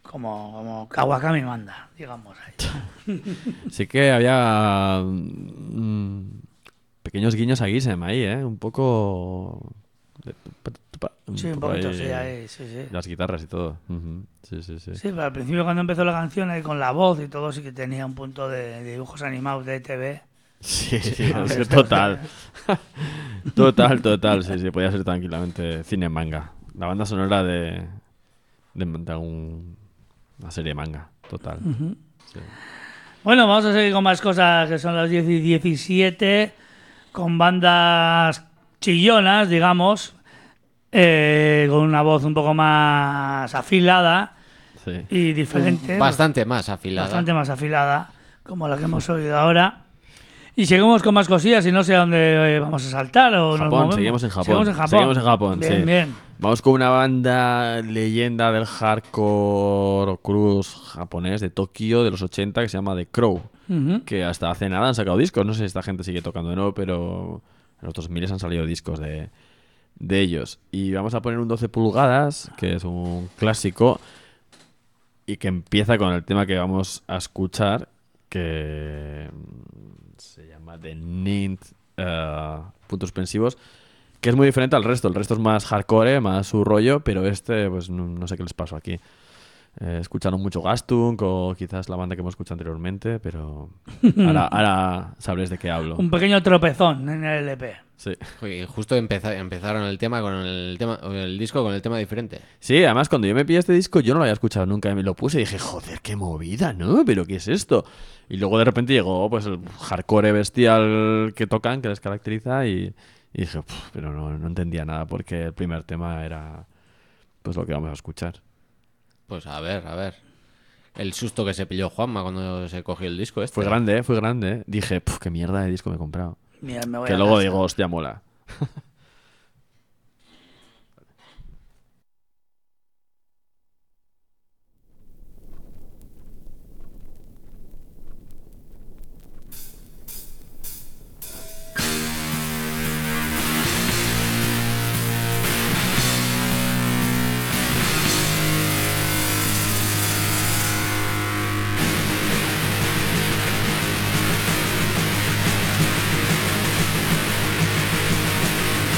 como, como Kawakami manda, digamos. Ahí. Sí que había mm, pequeños guiños a Gisem ahí, ¿eh? Un poco... Sí, un poco poquito, ahí, sí, ahí, sí, sí. Las guitarras y todo. Uh-huh. Sí, sí, sí. Sí, pero al principio cuando empezó la canción, ahí con la voz y todo, sí que tenía un punto de, de dibujos animados de T V. Sí, sí, es que total. Total, total. Sí, sí, podía ser tranquilamente cine manga. La banda sonora de, de, de un, una serie manga, total. Uh-huh. Sí. Bueno, vamos a seguir con más cosas que son las diez y diecisiete, con bandas chillonas, digamos, eh, con una voz un poco más afilada Sí. y diferente. Bastante más afilada. Bastante más afilada, como la que hemos oído ahora. Y seguimos con más cosillas y no sé a dónde eh, vamos a saltar. O nos Japón, movemos. seguimos en Japón. Seguimos en Japón. Seguimos en Japón, bien, sí. bien. Vamos con una banda leyenda del hardcore o cruz japonés de Tokio de los ochenta que se llama The Crow. Uh-huh. Que hasta hace nada han sacado discos. No sé si esta gente sigue tocando de nuevo, pero en los dos mil han salido discos de, de ellos. Y vamos a poner un doce pulgadas, que es un clásico, y que empieza con el tema que vamos a escuchar, que se llama The Nint, uh, puntos suspensivos, que es muy diferente al resto. El resto es más hardcore, más su rollo, pero este, pues no, no sé qué les pasó aquí. Eh, escucharon mucho Gastunk o quizás la banda que hemos escuchado anteriormente, pero ahora, ahora sabréis de qué hablo. Un pequeño tropezón en el L P. Sí. Oye, justo empeza- empezaron el tema con el tema el disco con el tema diferente. Sí, además cuando yo me pillé este disco yo no lo había escuchado nunca, me lo puse y dije, joder, qué movida, ¿no? ¿Pero qué es esto? Y luego de repente llegó pues el hardcore bestial que tocan, que les caracteriza, y, y dije, "Puf", pero no, no entendía nada porque el primer tema era pues lo que vamos a escuchar. Pues a ver, a ver. El susto que se pilló Juanma cuando se cogió el disco este. Fue grande, ¿eh? Fue grande. ¿eh? Dije, "Puf, qué mierda de disco me he comprado". Mira, me voy Que a luego casa. digo, hostia, mola. Thank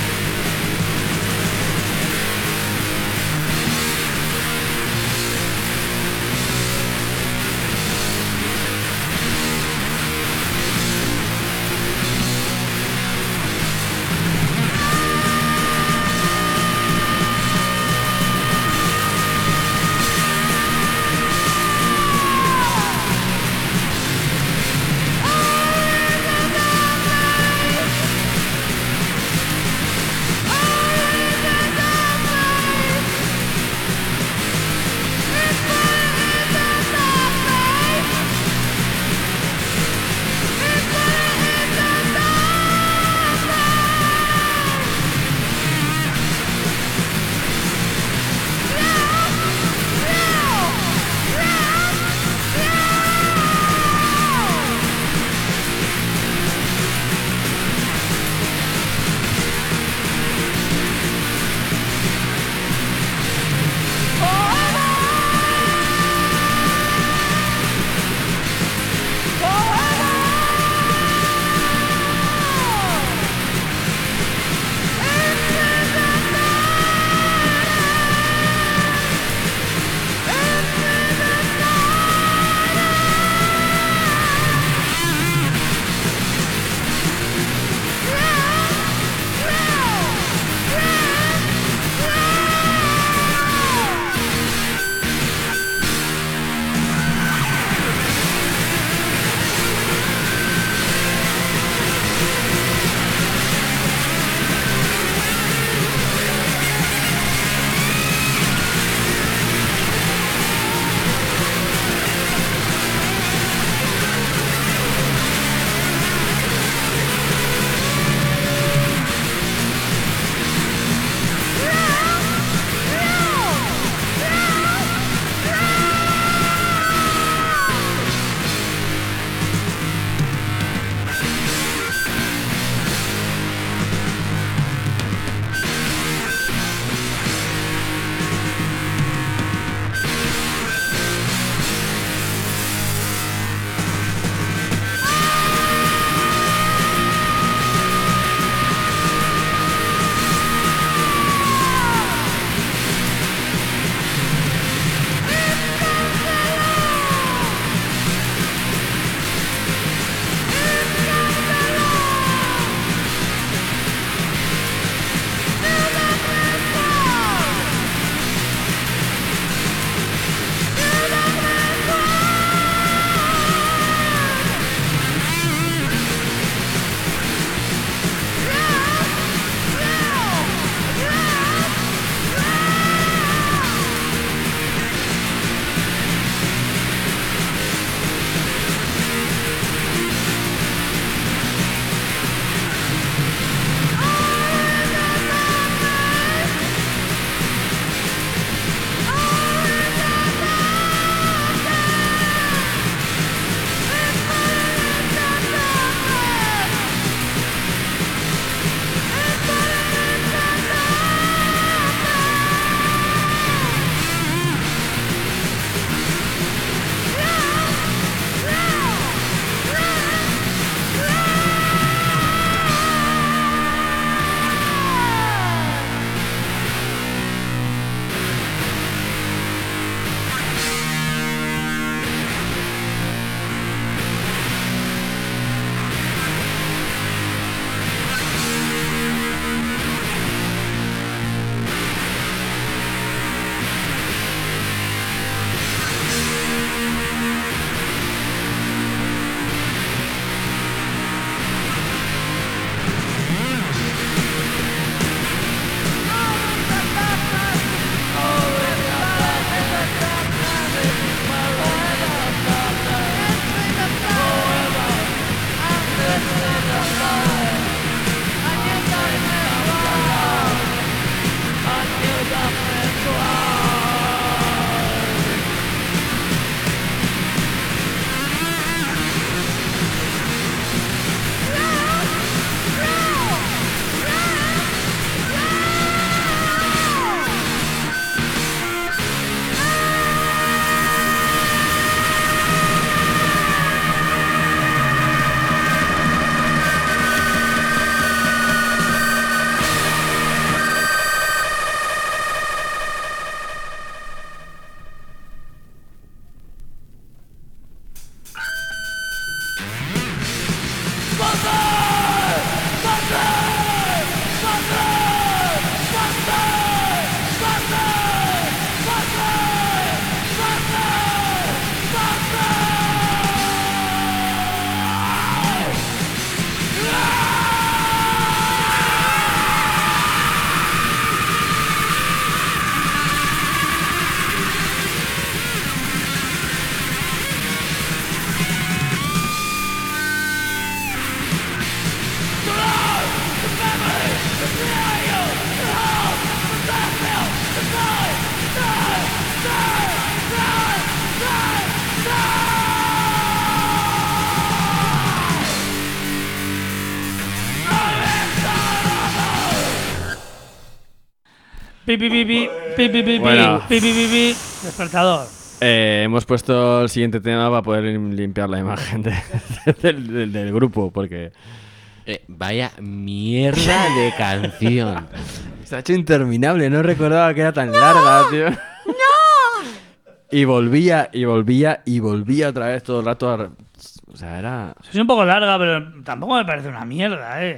Pi, pi, pi, pi, pi, pi, pi, Bueno. pi, pi, pi, pi, despertador. Eh, hemos puesto el siguiente tema para poder lim- limpiar la imagen de- del, del- del grupo, porque Eh, vaya mierda de canción. se ha hecho interminable. No recordaba que era tan larga, tío. ¡No! Y volvía, y volvía, y volvía otra vez todo el rato. A... re- O sea, era... Es un poco larga, pero tampoco me parece una mierda, ¿eh?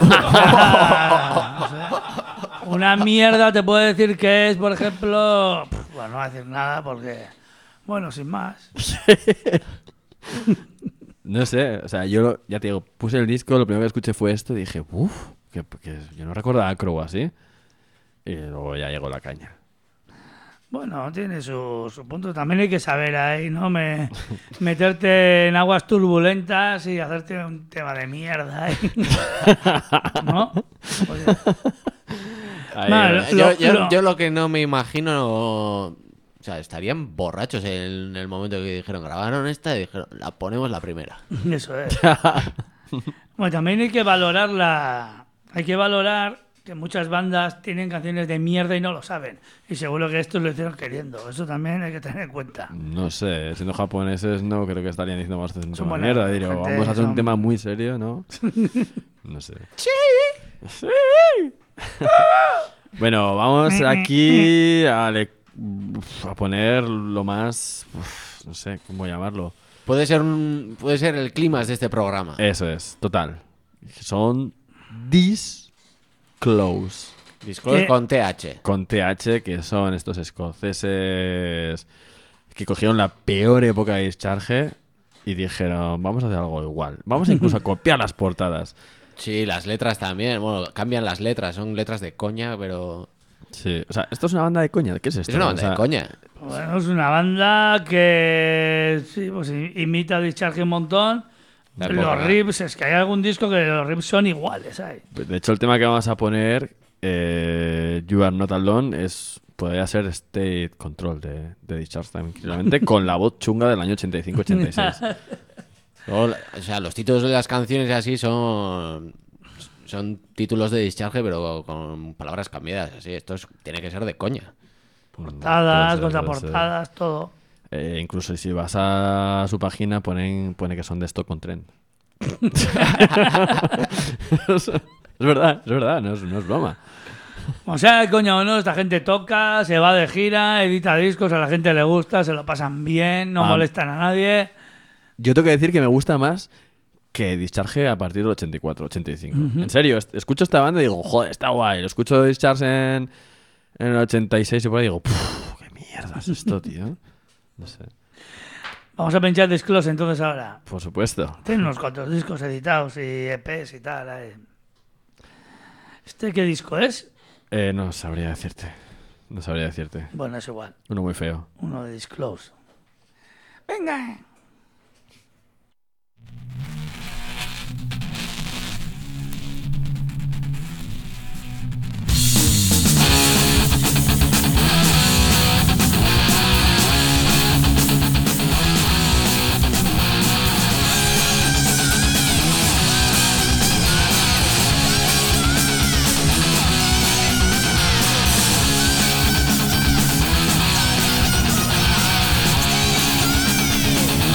O sea, una mierda te puedo decir que es, por ejemplo... pf, Bueno, no voy a decir nada porque... Bueno, sin más. No sé, o sea, yo lo- ya te digo, puse el disco, lo primero que escuché fue esto y dije, uff, que, que yo no recordaba Crow así. Y luego ya llegó la caña. Bueno, tiene su, su punto. También hay que saber ahí, ¿no? Me, meterte en aguas turbulentas y hacerte un tema de mierda, ¿eh? ¿No? Oye, Ahí, Vale. eh, yo, Lo- yo- lo- yo lo que no me imagino... O sea, estarían borrachos en el momento que dijeron, grabaron esta y dijeron, la ponemos la primera. eso es. Bueno, también hay que valorar la... Hay que valorar que muchas bandas tienen canciones de mierda y no lo saben. Y seguro que estos lo hicieron queriendo. Eso también hay que tener en cuenta. No sé, siendo japoneses no creo que estarían diciendo más de un Son tema de buena mierda. Diría, gente, vamos a hacer son- un tema muy serio, ¿no? No sé. ¡Sí! Bueno, vamos aquí a, le- a poner lo más... uf, no sé cómo llamarlo. Puede ser un, puede ser el clímax de este programa. Eso es, total. Son Disclose. Disclose ¿Qué? con T H. Con T H, que son estos escoceses que cogieron la peor época de Discharge y dijeron, vamos a hacer algo igual. Vamos incluso a copiar las portadas. Sí, las letras también. Bueno, cambian las letras. Son letras de coña, pero... Sí, o sea, esto es una banda de coña. ¿Qué es esto? Es una O banda sea, de coña. Bueno, es una banda que sí, pues i- imita a Discharge un montón. La Los época. riffs, es que hay algún disco que los riffs son iguales, ¿sabes? De hecho, el tema que vamos a poner, eh, You Are Not Alone, es, podría ser State Control de, de Discharge tranquilamente, con la voz chunga del año ochenta y cinco ochenta y seis. Luego, o sea, los títulos de las canciones y así son... Son títulos de Discharge, pero con palabras cambiadas. Así, esto es- tiene que ser de coña. Portadas, Puede ser, puede ser. contraportadas, todo. Eh, incluso si vas a su página ponen, pone que son de Stock on Trend. Es verdad, es verdad, no es, no es broma. O sea, coño o no, esta gente toca, se va de gira, edita discos, a la gente le gusta, se lo pasan bien, no Ah. molestan a nadie. Yo tengo que decir que me gusta más que Discharge a partir del ochenta y cuatro, ochenta y cinco. En serio, est- escucho esta banda y digo, joder, está guay. Lo escucho Discharge en, en el ochenta y seis y por ahí digo, "Puf, qué mierda es esto, tío. No sé, Vamos a pinchar Disclose entonces ahora. por supuesto. Tienen unos cuantos discos editados y E Pes y tal. ahí. ¿Este qué disco es? Eh, no sabría decirte. No sabría decirte. Bueno, es igual. Uno muy feo. Uno de Disclose. Venga. Disclose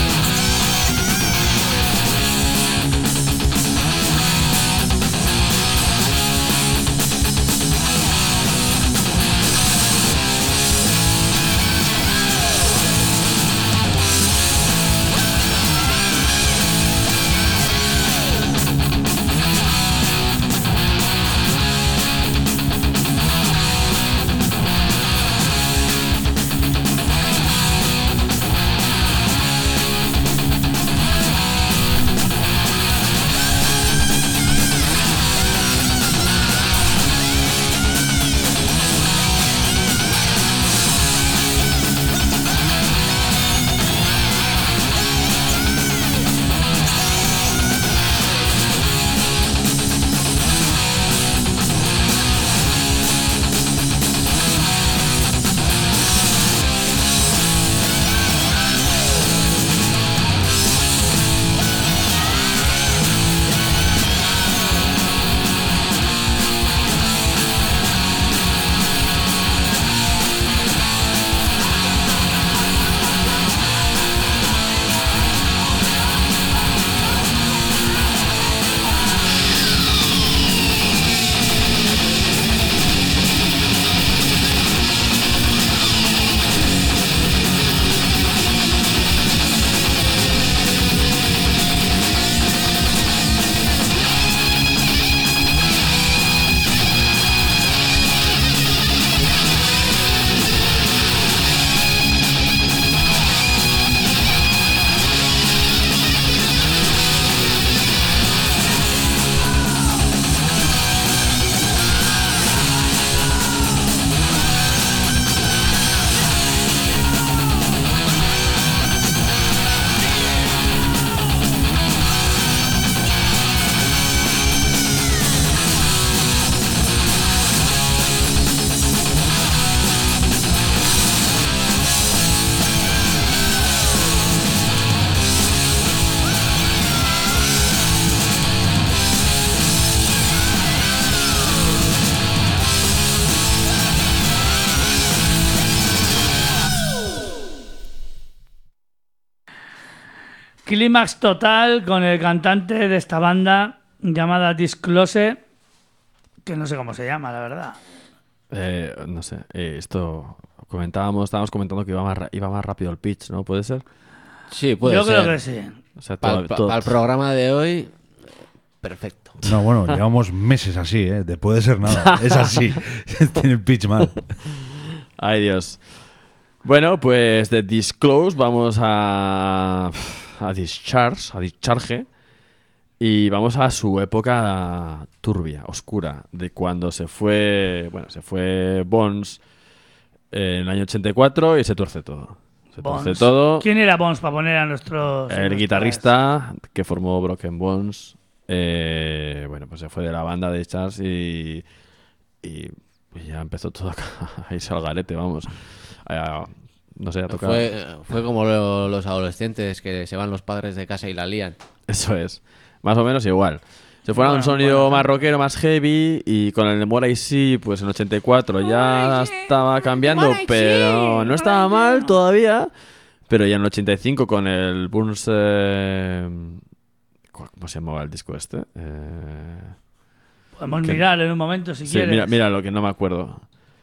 clímax total con el cantante de esta banda llamada Disclose, que no sé cómo se llama, la verdad. Eh, no sé, eh, esto comentábamos, estábamos comentando que iba más, ra- iba más rápido el pitch, ¿no? ¿Puede ser? Sí, puede Yo ser. creo que sí. O sea, Para todo- el todo- programa de hoy, perfecto. No, bueno, llevamos meses así, ¿eh? De puede ser nada. Es así. Tiene el pitch mal. Ay, Dios. Bueno, pues de Disclose vamos a a Discharge, a Discharge y vamos a su época turbia, oscura, de cuando se fue, bueno, se fue Bones en el año ochenta y cuatro y se tuerce todo. Se tuerce Bones. todo. ¿Quién era Bones para poner a nuestros... El nuestras- guitarrista que formó Broken Bones, eh, bueno, pues se fue de la banda de Charles y, y pues ya empezó todo a irse al garete, vamos. A- no sé, a tocar. Fue, fue como lo- los adolescentes que se van los padres de casa y la lían. Eso es. Más o menos igual. Se fuera a un Bueno, sonido bueno, más rockero, más heavy, y con el More I See, pues en ochenta y cuatro ya estaba cambiando, pero no estaba mal todavía. Pero ya en el ochenta y cinco con el Burns... eh, ¿Cómo se llamaba el disco este? Eh, Podemos que- mirar en un momento si sí, quieres. mira, mira lo que no me acuerdo.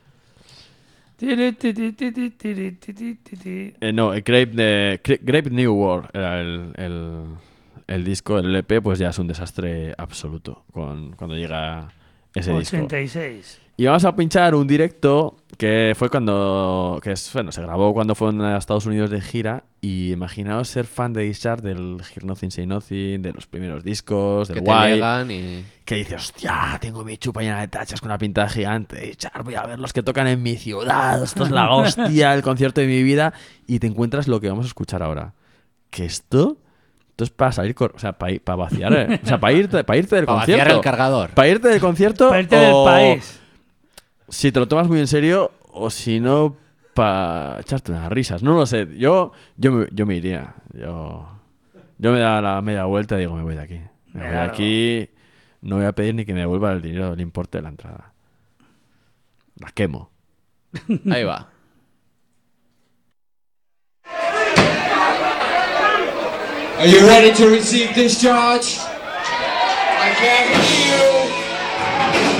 Tiri, tiri, tiri, tiri, tiri, tiri. Eh, no, el Grape, de, Cra- Grape New World era el, el, el disco, el L P, pues ya es un desastre absoluto con, cuando llega ese disco. ochenta y seis. Y vamos a pinchar un directo que fue cuando, que es, bueno, se grabó cuando fueron a Estados Unidos de gira. Y imaginaos ser fan de Discharge, del Hear Nothing Say Nothing, de los primeros discos, del Que te White, llegan y... que dices, hostia, tengo mi chupa llena de tachas con una pintada gigante, Discharge, voy a ver los que tocan en mi ciudad, esto es la hostia, el concierto de mi vida. Y te encuentras lo que vamos a escuchar ahora. Que esto, esto es para salir, cor- o sea, para, para vaciar, ¿eh? O sea, para irte, para irte del Para concierto. vaciar el cargador. Para irte del concierto. Para irte del o- país. Si te lo tomas muy en serio, o si no, para echarte unas risas. No lo sé. Yo, yo, me, yo me iría. Yo, yo me da la media vuelta y digo, me voy de aquí. Me voy de Claro. aquí. No voy a pedir ni que me devuelva el dinero del importe de la entrada. La quemo. Ahí va. Are you ready to receive discharge? I can't hear you.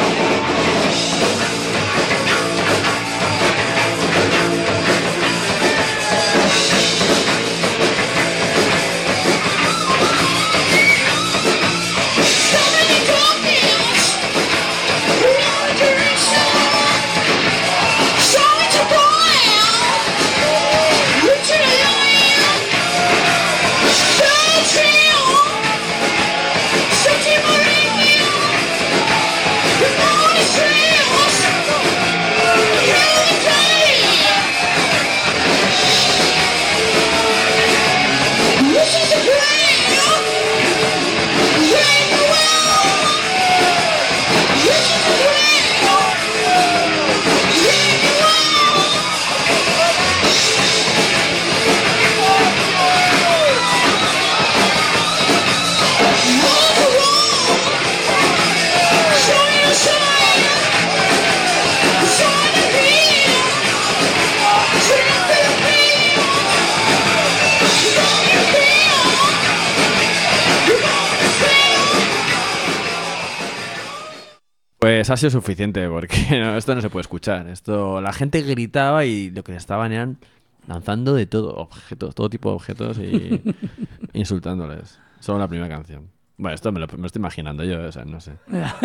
Pues ha sido suficiente, porque no, esto no se puede escuchar. Esto, la gente gritaba y lo que estaban eran lanzando de todo, objetos, todo tipo de objetos y insultándoles. Solo la primera canción. Bueno, esto me lo, me lo estoy imaginando yo, o sea, no sé.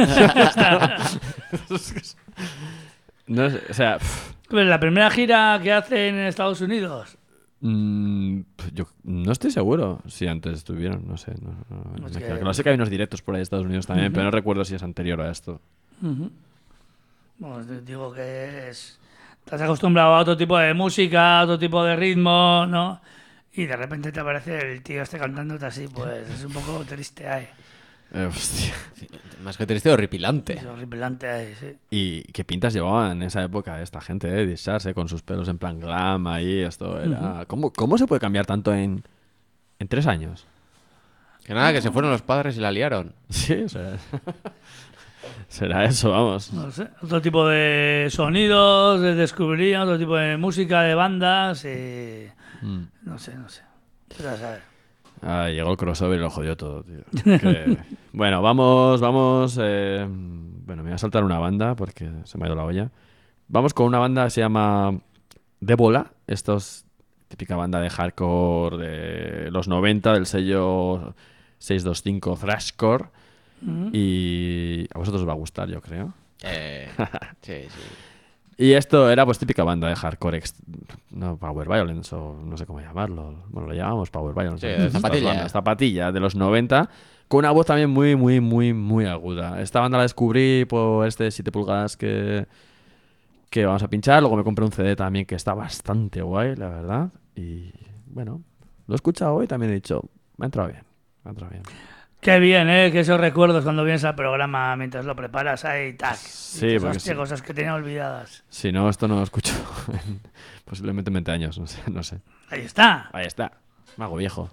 No sé, o sea, pff, Pero la primera gira que hacen en Estados Unidos. mm, yo no estoy seguro si antes estuvieron, no sé. No, no, Es me que- queda claro. Sé que hay unos directos por ahí de Estados Unidos también, pero no recuerdo si es anterior a esto. Ujú. Bueno, te digo que es... Estás acostumbrado a otro tipo de música, a otro tipo de ritmo, ¿no? Y de repente te aparece el tío este cantándote así, pues es un poco triste ahí. Eh, hostia. Más que triste, horripilante. Es horripilante ahí, sí. Y qué pintas llevaban en esa época esta gente, ¿eh? Discharge, ¿eh? Con sus pelos en plan glam ahí, esto era... ¿Cómo, ¿Cómo se puede cambiar tanto en, en tres años? Que nada, que se fueron los padres y la liaron. Sí, o sea... Será eso, vamos. No sé, otro tipo de sonidos, de descubrir otro tipo de música, de bandas, y... Mm. no sé, no sé. Pero a saber. Ah, llegó el crossover y lo jodió todo, tío. Que- Bueno, vamos, vamos... eh, Bueno, me voy a saltar una banda porque se me ha ido la olla. Vamos con una banda que se llama Débola. Esto es típica banda de hardcore de los noventa, del sello seiscientos veinticinco Thrashcore. Y a vosotros os va a gustar, yo creo. Eh, sí, sí. Y esto era pues típica banda de hardcore, ex- no Power Violence o no sé cómo llamarlo. Bueno, lo llamamos Power Violence. Sí, ¿no? de Estas zapatilla. bandas, zapatilla de los noventa, con una voz también muy, muy, muy, muy aguda. Esta banda la descubrí por este siete pulgadas que, que vamos a pinchar. Luego me compré un C D también que está bastante guay, la verdad. Y bueno, lo he escuchado hoy y también he dicho, me ha entrado bien, me ha entrado bien. Qué bien, ¿eh? Que esos recuerdos cuando vienes al programa mientras lo preparas ahí, tac. Sí, Y dices, porque hostia, sí. cosas que tenía olvidadas. Si no, esto no lo escucho en posiblemente veinte años, no sé, no sé. Ahí está. Ahí está, me hago viejo.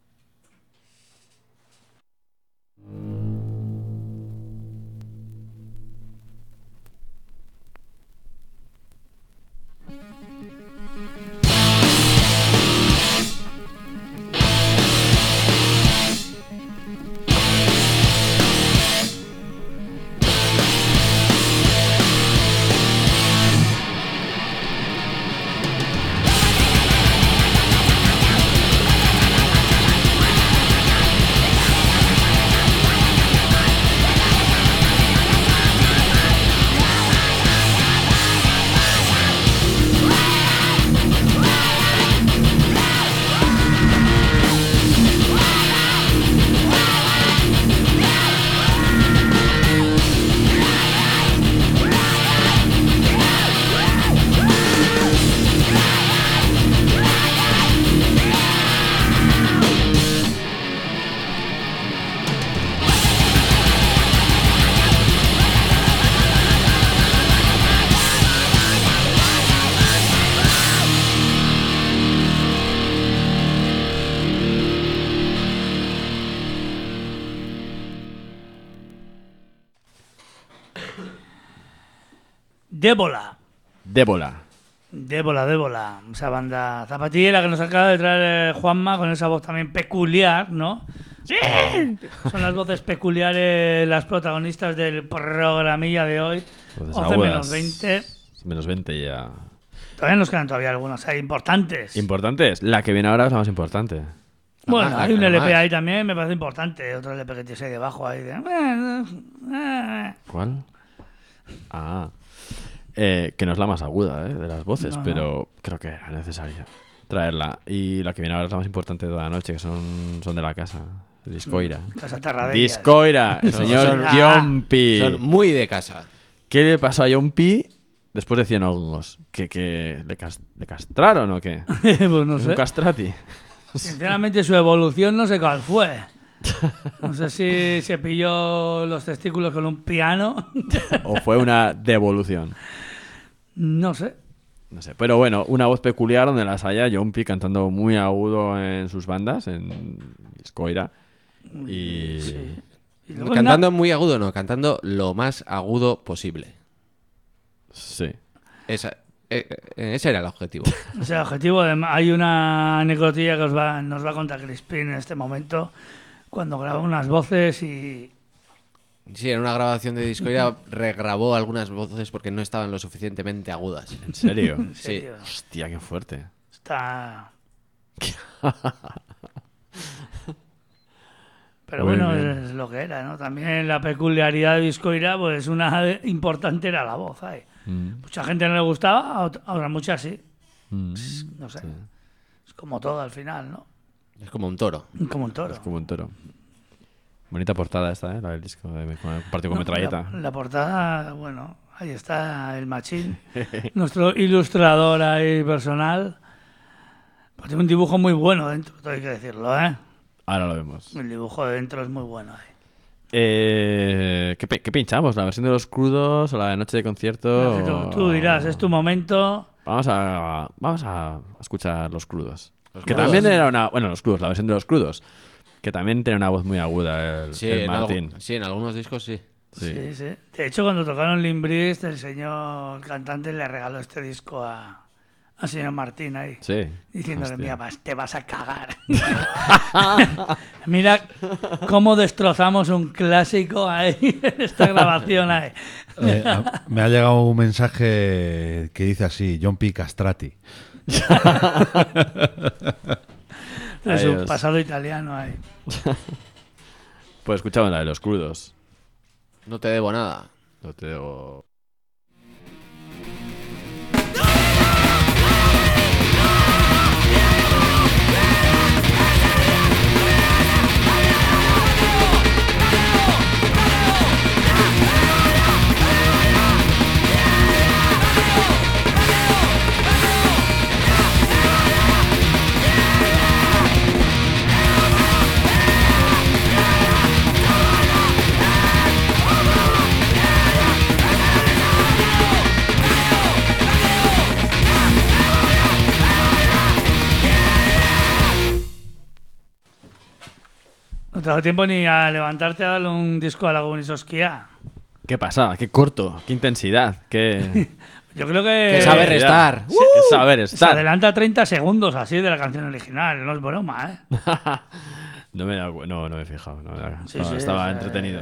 Débola. Débola. Débola, Débola. Esa banda zapatillera que nos acaba de traer eh, Juanma con esa voz también peculiar, ¿no? ¡Sí! Son las voces peculiares las protagonistas del programilla de hoy. Voces once agudas. menos veinte. Menos veinte ya. Todavía nos quedan todavía algunos ahí importantes. Importante es. La que viene ahora es la más importante. Bueno, Ah, hay un nada L P más. ahí también, me parece importante. Otro L P que tienes ahí debajo ahí de... ¿Cuál? Ah. Eh, que no es la más aguda, ¿eh? De las voces, No, pero creo que era necesario traerla. Y la que viene ahora es la más importante de toda la noche, que son, son de la casa. Discoira. Casa Tarradellas. Discoira, el señor son- Yompi. Son muy de casa. ¿Qué le pasó a Yompi después de cien hongos? ¿Que, que le, cas- le castraron o qué? Pues no ¿Es sé. un castrati? Sinceramente su evolución no sé cuál fue. No sé si se pilló los testículos con un piano. ¿O fue una devolución? No sé. No sé, pero bueno, una voz peculiar donde las haya, Yompi cantando muy agudo en sus bandas, en Discoira. Y... Sí. Y luego Cantando muy agudo, no, cantando lo más agudo posible. Sí. Esa, eh, eh, ese era el objetivo. O sea, objetivo de- hay una anecdotilla que os va, nos va a contar Crispin en este momento, cuando graba unas voces y... Sí, en una grabación de Discoira regrabó algunas voces porque no estaban lo suficientemente agudas. ¿En serio? en Sí. serio, Hostia, qué fuerte. está... Pero Muy bueno, bien. es lo que era, ¿no? También la peculiaridad de Discoira, pues una de- importante era la voz, ahí. Mm, Mucha gente no le gustaba, a ot- a otras muchas sí. mm. No sé. Es como todo al final, ¿no? Es como un toro. Como un toro. Es como un toro. Bonita portada esta, ¿eh? La del disco de con- compartido con No, metralleta. La, la portada, bueno, ahí está el machín, nuestro ilustrador ahí personal. Pues tiene un dibujo muy bueno dentro, todo hay que decirlo, ¿eh? Ahora lo vemos. El dibujo de dentro es muy bueno ahí. Eh, ¿qué, pe- qué pinchamos? ¿La versión de los crudos o la de noche de concierto? Tú, tú dirás, es tu momento. Vamos a, vamos a escuchar los crudos. que crudos. también era una... Bueno, los crudos, la versión de los crudos. Que también tiene una voz muy aguda el, Sí, el en, Martín. algu- sí, en algunos discos sí. Sí. Sí, sí. De hecho, cuando tocaron Limbrist, el señor cantante le regaló este disco a, al señor Martín ahí. Sí. Diciéndole, Hostia. mira, vas- te vas a cagar. Mira cómo destrozamos un clásico ahí en esta grabación ahí. Eh, a- me ha llegado un mensaje que dice así, John P. Castrati. Es un Adiós. pasado italiano ahí. Pues escuchamos la de los crudos. No te debo nada. No te digo... No te ha dado tiempo ni a levantarte a darle un disco a la Gunisosquia. ¿Qué pasa? Qué corto, qué intensidad, qué... Yo creo que Que saber estar. Sí, qué saber se estar. adelanta treinta segundos así de la canción original. No es broma, ¿eh? No me he dado cu- no, no me he fijado. No, no, Sí, estaba sí, estaba es, entretenido. eh,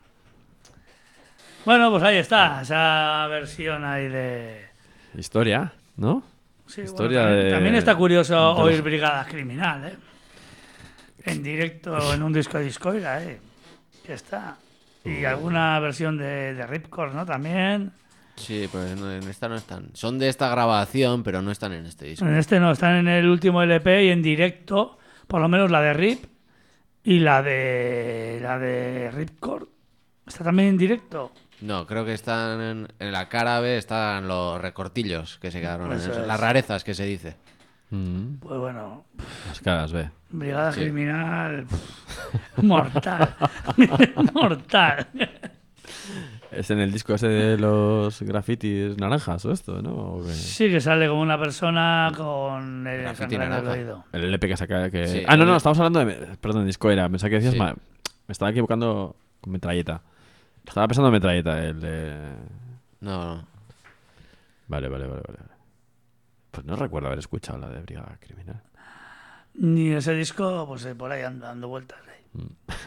Bueno, pues ahí está, esa versión ahí de... Historia, ¿no? Sí, Historia bueno, también, de- también está curioso de los- oír Brigada Criminal, ¿eh? En directo en un disco de discoira, ¿eh? Ya está. Y alguna versión de, de Ripcord, ¿no? También. Sí, pues no, en esta no están. Son de esta grabación, pero no están en este disco. En este no, están en el último L P y en directo, por lo menos la de Rip y la de la de Ripcord. ¿Está también en directo? No, creo que están en, en la cara B, están los recortillos que se quedaron, en Eso eso, es. las rarezas que se dice. Mm, Pues bueno, las caras, ve. Brigada Sí. Criminal, pff, mortal, mortal. Es en el disco ese de los grafitis naranjas o esto, ¿no? ¿O qué? Sí que sale como una persona con el Graffiti sangre en el naranja. oído. El L P que saca que... Sí, ah, no, el- no, estamos hablando de... Perdón, disco era. Pensaba que decías... Sí. ma- Me estaba equivocando con metralleta. Estaba pensando en metralleta, el de... No, no. Vale, vale, vale, vale. Pues no recuerdo haber escuchado la de Brigada Criminal. Ni ese disco, pues eh, por ahí anda dando vueltas. ahí.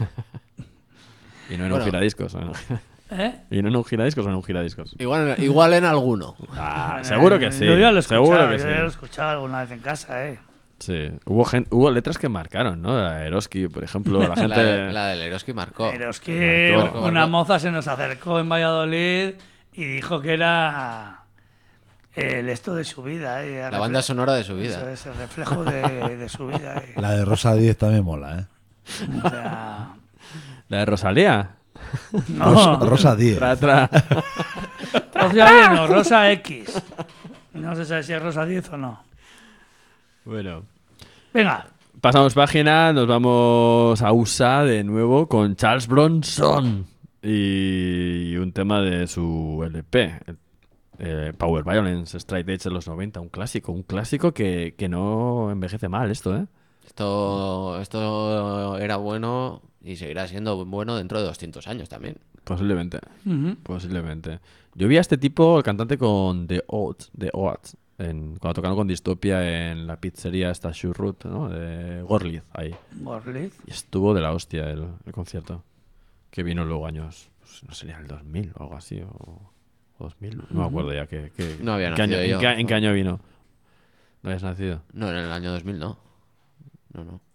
Y no en Bueno. un giradiscos. ¿o no? ¿Eh? Y no en un giradiscos o en un giradiscos. Igual, igual en alguno. Ah, seguro que Eh, sí. Yo ya lo he escuchado, seguro que yo ya lo he sí. escuchado alguna vez en casa, ¿eh? Sí. Hubo, gen- hubo letras que marcaron, ¿no? La de Eroski, por ejemplo. La gente... La, de- la del Eroski marcó. Pero es que Marcó, marcó, una marcó. moza se nos acercó en Valladolid y dijo que era el esto de su vida. ¿eh? La banda sonora de su Eso vida. es el reflejo de, de su vida. ¿eh? La de Rosa Díez también mola, ¿eh? O sea, La de Rosalía. no, Rosa, Rosa Díez. Tra, tra. Rosa diez no, Rosa X. No se sabe si es Rosa diez o no. Bueno. Venga, Pasamos página, nos vamos a U S A de nuevo con Charles Bronson y un tema de su L P, eh, Power Violence, Straight Edge de los noventa, un clásico, un clásico que, que no envejece mal esto, ¿eh? Esto, esto era bueno y seguirá siendo bueno dentro de doscientos años también. Posiblemente, ujú, posiblemente. Yo vi a este tipo, el cantante con The Odds, The Odds, en, cuando tocaron con Dystopia en la pizzería esta Shurrut, ¿no? De Gorlitz, ahí. Borlitz. Y estuvo de la hostia el, el concierto. Que vino luego años, pues, no sería el dos mil o algo así, o dos mil, no me acuerdo ya que, que- No había qué año, nacido en, yo. qué, en qué año vino. ¿No habías nacido? No, en el año dos mil no. No, no.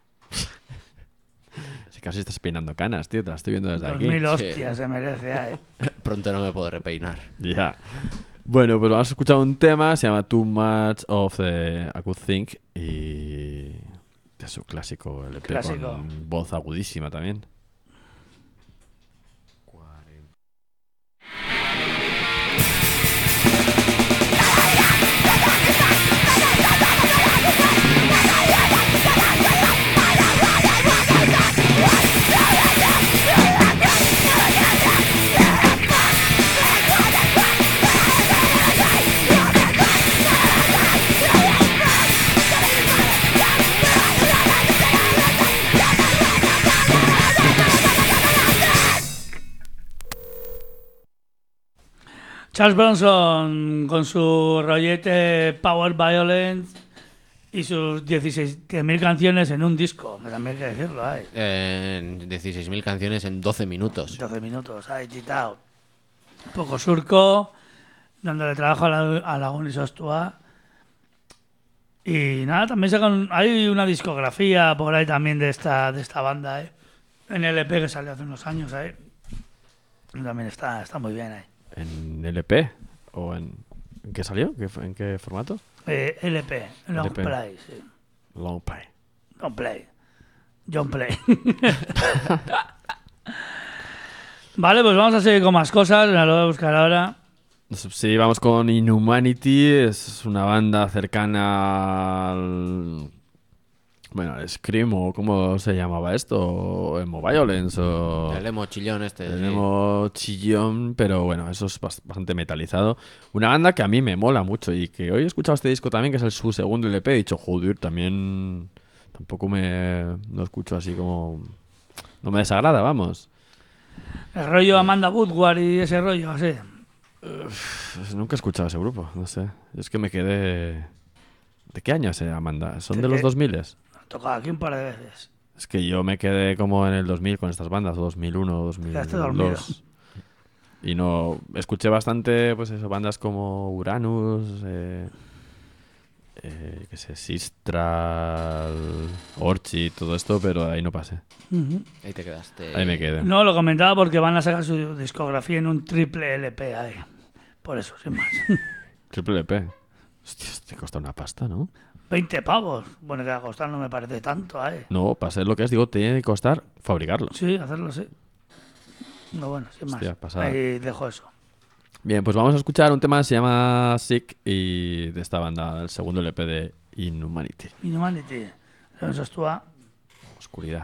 Si casi estás peinando canas, tío, te las estoy viendo desde Dos aquí. mil Sí. hostias se merece. ¿eh? Pronto no me puedo repeinar. Ya. Bueno, pues vamos a escuchar un tema, se llama Too Much of the I Could Think y de su clásico L P Clásico. con voz agudísima también. Thank Charles Bronson con su rollete Power Violence y sus dieciséis mil canciones en un disco, que también hay que decirlo, hay. Eh, dieciséis mil canciones en doce minutos. doce minutos, hay chitao. Poco surco, dándole trabajo a la, a Lagun y Sostua. Y nada, también sacan, hay una discografía por ahí también de esta, de esta banda, ¿eh? En L P que salió hace unos años, ¿eh? También está, está muy bien ahí. ¿En L P? ¿O en, ¿en qué salió? ¿Qué, ¿En qué formato? Eh, L P, Long L P. Play, sí. Long Play. Long Play. John Play. Vale, pues vamos a seguir con más cosas. Me lo voy a buscar ahora. Sí, vamos con Inhumanity. Es una banda cercana al... Bueno, al Scream, o ¿cómo se llamaba esto? O Emo Violence, o... El emo chillón este. El sí. emo chillón, pero bueno, eso es bas- bastante metalizado. Una banda que a mí me mola mucho y que hoy he escuchado este disco también, que es el, su segundo L P. He dicho, joder, también... Tampoco me... Lo escucho así como... No me desagrada, vamos. El rollo Amanda Woodward y ese rollo, así. Pues nunca he escuchado ese grupo, no sé. Es que me quedé... ¿De qué año es eh, Amanda? ¿Son ¿De de los qué? dos mil? Es Tocado aquí un par de veces. que yo me quedé como en el dos mil con estas bandas, o dos mil uno, dos mil Quedaste dormido. dos. Y no... Escuché bastante, pues eso, bandas como Uranus, eh, eh, qué sé, Sistral, Orchid, todo esto, pero ahí no pasé. Ujú. Ahí te quedaste. Ahí me quedé. No, lo comentaba porque van a sacar su discografía en un triple L P ahí. Por eso, sin más. Triple P. Hostia, te cuesta una pasta, ¿no? veinte pavos. Bueno, que a costar no me parece tanto, ahí. No, para ser lo que es, digo, tiene que costar fabricarlo. Sí, hacerlo sí. No, bueno, sin Hostia, más. pasada. Ahí dejo eso. Bien, pues vamos a escuchar un tema que se llama Sick y de esta banda, el segundo L P de Inhumanity. Inhumanity. Eso es tú, ah. Oscuridad.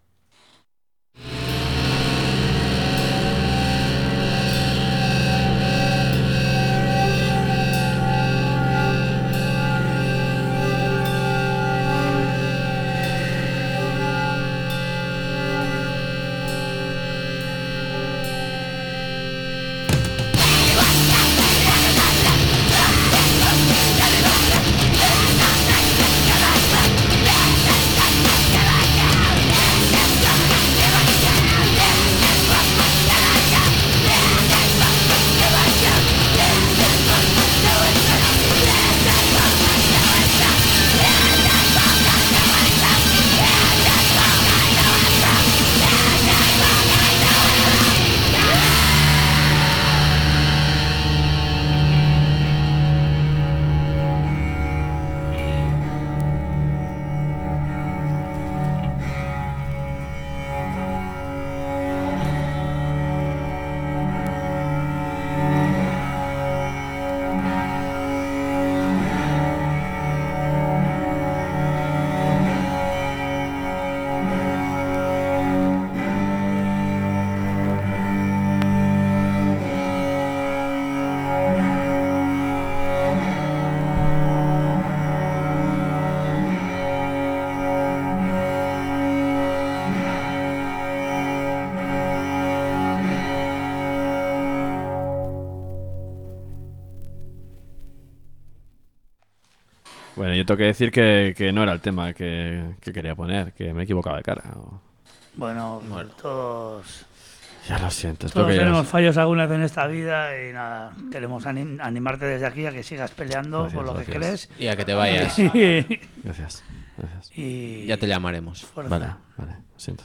Bueno, yo tengo que decir que, que no era el tema que, que quería poner, que me he equivocado de cara. o- Bueno, todos, Ya lo siento, es lo todos que ya tenemos es. fallos alguna vez en esta vida y nada, queremos anim- animarte desde aquí a que sigas peleando Gracias, por lo que gracias. crees. Y a que te vayas. y, Gracias, gracias. y- Ya te llamaremos. fuerza. Vale, vale, lo siento.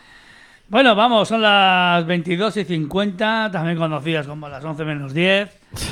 Bueno, vamos, son las veintidós y cincuenta, también conocidas como las once menos diez.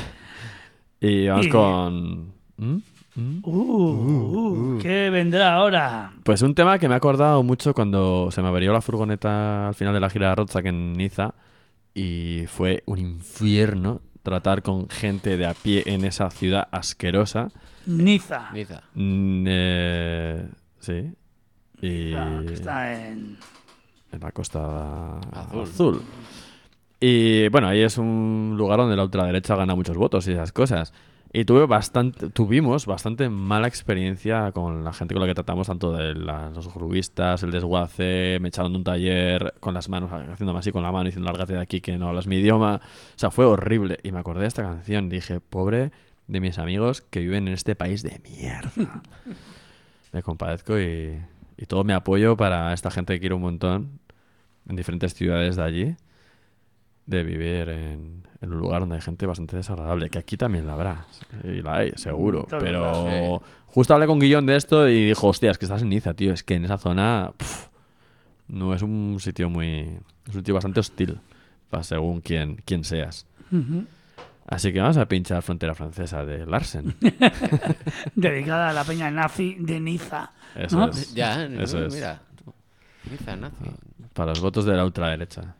Y vamos Y- con... ¿Mm? ¿Mm? Uh, uh, ¿qué vendrá ahora? Pues un tema que me ha acordado mucho cuando se me averió la furgoneta al final de la gira de Roadsack en Niza y fue un infierno tratar con gente de a pie en esa ciudad asquerosa. Niza. Niza. Mm, eh, sí. Y Ah, que está en... en la costa Azul. azul. Y bueno, ahí es un lugar donde la ultraderecha gana muchos votos y esas cosas. Y tuve bastante, tuvimos bastante mala experiencia con la gente con la que tratamos, tanto de la- los grubistas, el desguace, me echaron de un taller con las manos, haciéndome así con la mano, diciendo lárgate de aquí que no hablas mi idioma. O sea, fue horrible. Y me acordé de esta canción y dije, pobre de mis amigos que viven en este país de mierda. Me compadezco y, y todo mi apoyo para esta gente que quiero un montón en diferentes ciudades de allí, de vivir en, en un lugar donde hay gente bastante desagradable, que aquí también la habrá, y la hay, seguro, Todo pero claro. justo hablé con Guillón de esto y dijo, hostia, es que estás en Niza, tío, es que en esa zona pf, no es un sitio muy... es un sitio bastante hostil, para según quién, quién seas. Ujú. Así que vamos a pinchar Frontera Francesa de Larsen. Dedicada a la peña nazi de Niza. Eso ¿no? es. Ya, Eso no, es. mira. Niza, nazi. Para los votos de la ultraderecha.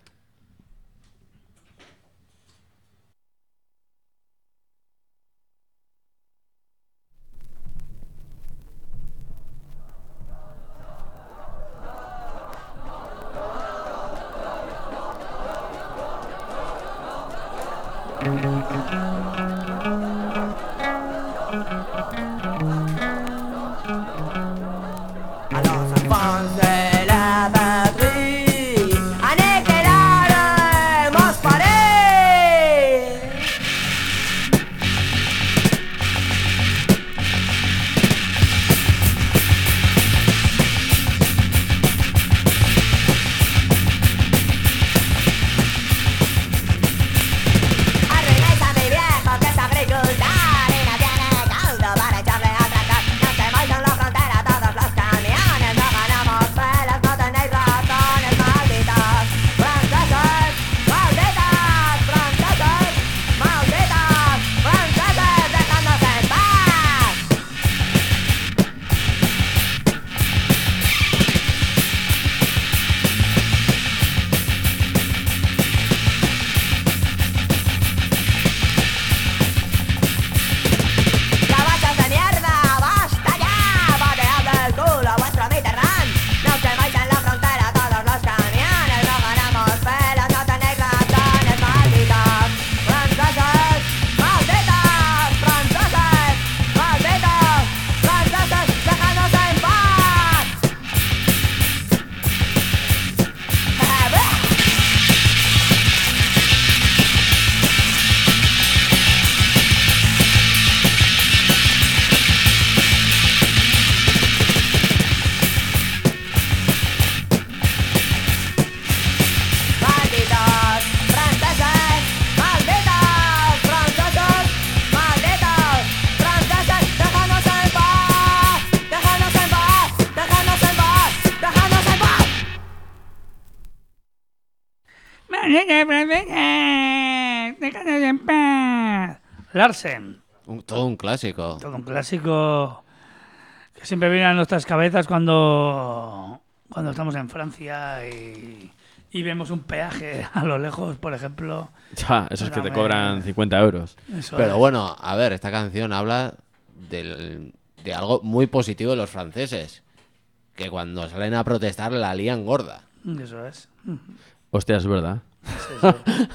À los enfants de la patrie, aniquilaremos París. Arruináis a mi viejo que es agricultor y no tiene caldo para echarle a tracar. Nos quemáis en la frontera todos los camiones, no ganamos pelas, no tenéis ratones, malditos franceses, malditos franceses, malditos franceses, dejadnos en paz. Cabachos de mierda, basta ya, patead del culo a vuestro Mitterrand. Nos quemáis en la frontera todos los camiones, no ganamos pelas, no tenéis ratones, malditos franceses, malditos franceses, malditos franceses, dejadnos en paz. Eh, bleh. Malditos franceses, malditos franceses, malditos franceses, déjanos en paz, déjanos en paz, déjanos en paz, déjanos en paz. Déjanos en paz. Larsen, Un- todo un clásico. todo un clásico que siempre viene a nuestras cabezas cuando, cuando estamos en Francia y, y vemos un peaje a lo lejos, por ejemplo. Ya, esos que te Dame- cobran cincuenta euros. Eso Pero es. bueno, a ver, esta canción habla del- de algo muy positivo de los franceses. Que cuando salen a protestar la lían gorda. Eso es. Hostia, es verdad. Sí, sí.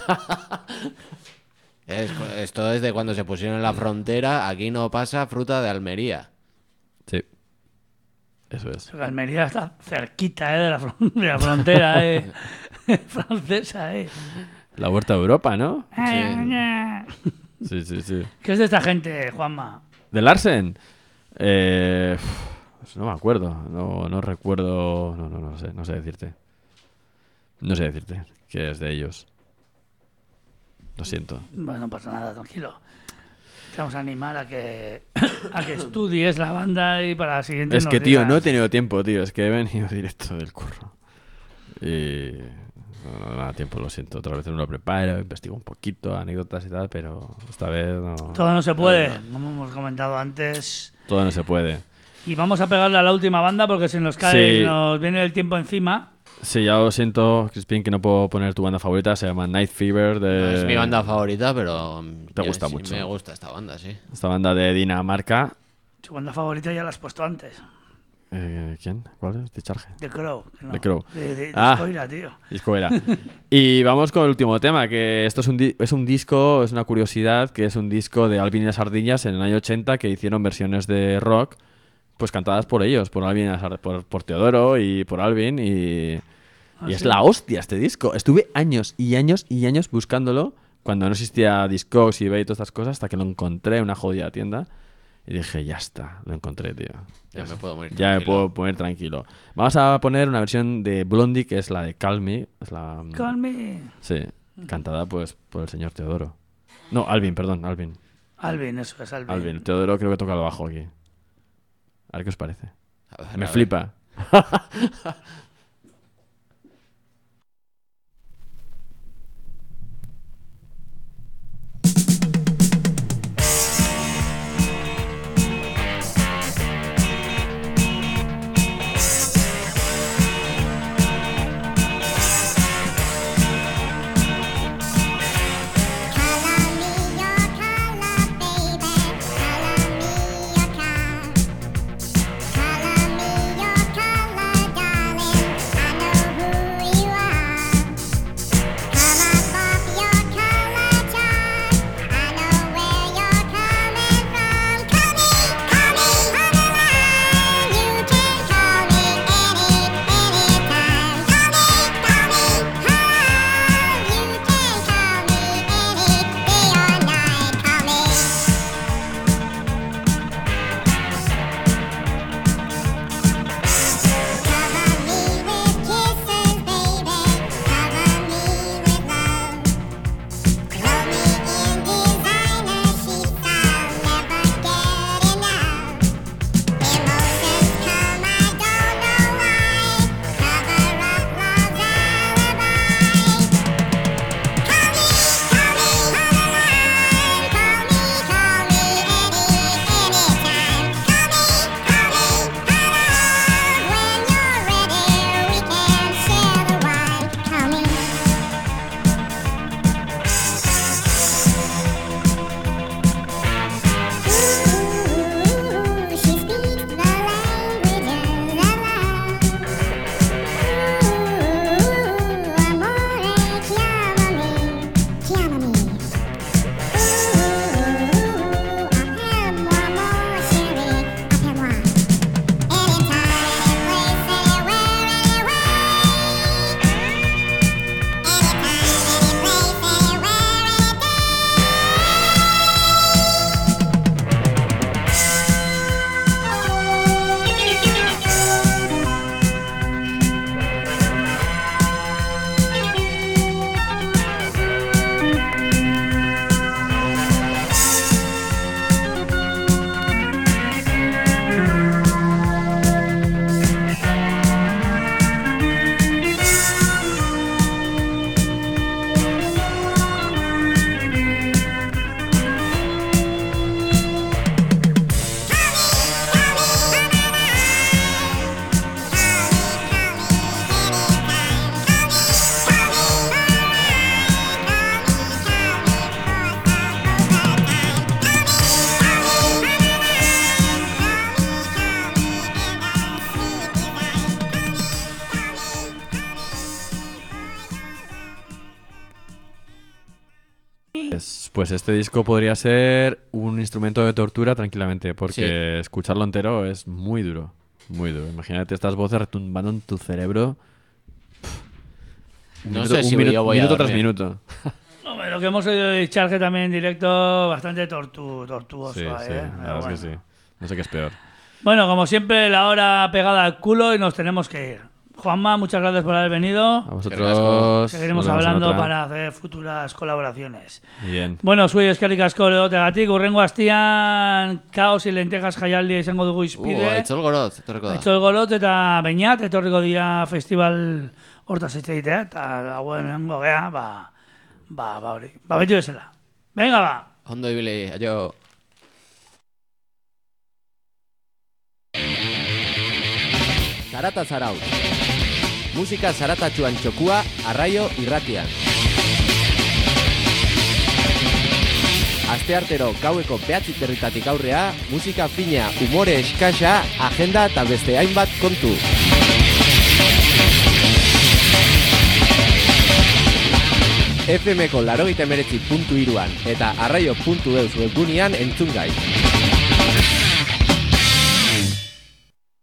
Es- esto es de cuando se pusieron en la frontera. Aquí no pasa fruta de Almería. Sí. Eso es. Almería está cerquita eh, de, la fron- de la frontera eh, francesa. Eh. La huerta de Europa, ¿no? Sí. Sí, sí, sí. ¿Qué es de esta gente, Juanma? ¿De Larsen? Eh, pues no me acuerdo. No, no recuerdo. No, no, no sé. No sé decirte. No sé decirte que es de ellos. Lo siento. Bueno, no pasa nada, tranquilo. Te vamos a animar a que, a que estudies la banda y para la siguiente Es nos que, tío, digas. no he tenido tiempo, tío. Es que he venido directo del curro. Y... No, no me da tiempo, lo siento. Otra vez me lo preparo, investigo un poquito, anécdotas y tal, pero esta vez no... Todo no se puede, como hemos comentado antes. Todo no se puede. Y vamos a pegarle a la última banda porque se nos cae, Sí. nos viene el tiempo encima. Sí, ya lo siento, Crispin, que no puedo poner tu banda favorita. Se llama Night Fever. De... No es mi banda favorita, pero... Te yo gusta sí mucho. Me gusta esta banda, sí. Esta banda de Dinamarca. Su banda favorita ya la has puesto antes. Eh, ¿Quién? ¿Cuál es? Discharge. The Crow. No. The Crow. De, de, Ah. de Escoira, tío. Disco era. Y vamos con el último tema, que esto es un, di- es un disco, es una curiosidad, que es un disco de Alvin y las Ardillas en el año ochenta que hicieron versiones de rock, pues cantadas por ellos, por Alvin y las Ar- por, por Teodoro y por Alvin, y, ¿Ah, y es sí? la hostia este disco. Estuve años y años y años buscándolo cuando no existía Discogs y eBay y todas estas cosas, hasta que lo encontré en una jodida tienda. Y dije, ya está, lo encontré, tío. Ya me puedo morir. Ya me tranquilo. puedo poner tranquilo. Vamos a poner una versión de Blondie, que es la de Call Me. Es la, Call me. Sí, cantada pues por el señor Teodoro. No, Alvin, perdón, Alvin. Alvin, eso es Alvin. Alvin. Teodoro creo que toca lo bajo aquí. A ver qué os parece. A ver, a Me ver. flipa. Pues, pues este disco podría ser un instrumento de tortura tranquilamente, porque escucharlo entero es muy duro, muy duro. Imagínate estas voces retumbando en tu cerebro. Un No minuto- sé si un minuto, yo voy a minuto tras dormir. minuto. Hombre, lo que hemos oído de Charge también en directo, bastante tortu tortuoso, Sí, ¿eh? sí, la Pero verdad es que bueno. sí. No sé qué es peor. Bueno, como siempre, la hora pegada al culo y nos tenemos que ir. Juanma, muchas gracias por haber venido. A vosotros. Seguiremos nos vemos en hablando otra. para hacer futuras colaboraciones. Bien. Bueno, zui eskerrik asko legotegatik, urrengo astian kaos y lentejas jaialdia izango dugu Uh, izpide. Aitzol Gorot, etorriko da. Aitzol Gorot eta Beñat, etorriko dira festival hortaz hitz egitea, eta hauen gea, ba, ba, ba hori, ba beti bezala. Venga, ba! Ondo ibili, aio. Zarata Zarau. Musika zaratatxuan txokua, arraio irratian. asteartero gaueko behatzi territatik aurrea, musika fina, umore eskasa, agenda eta beste hainbat kontu. F Mko laurogeita hemeretzi puntu hiruan eta arraio puntu eus webgunean entzun gai.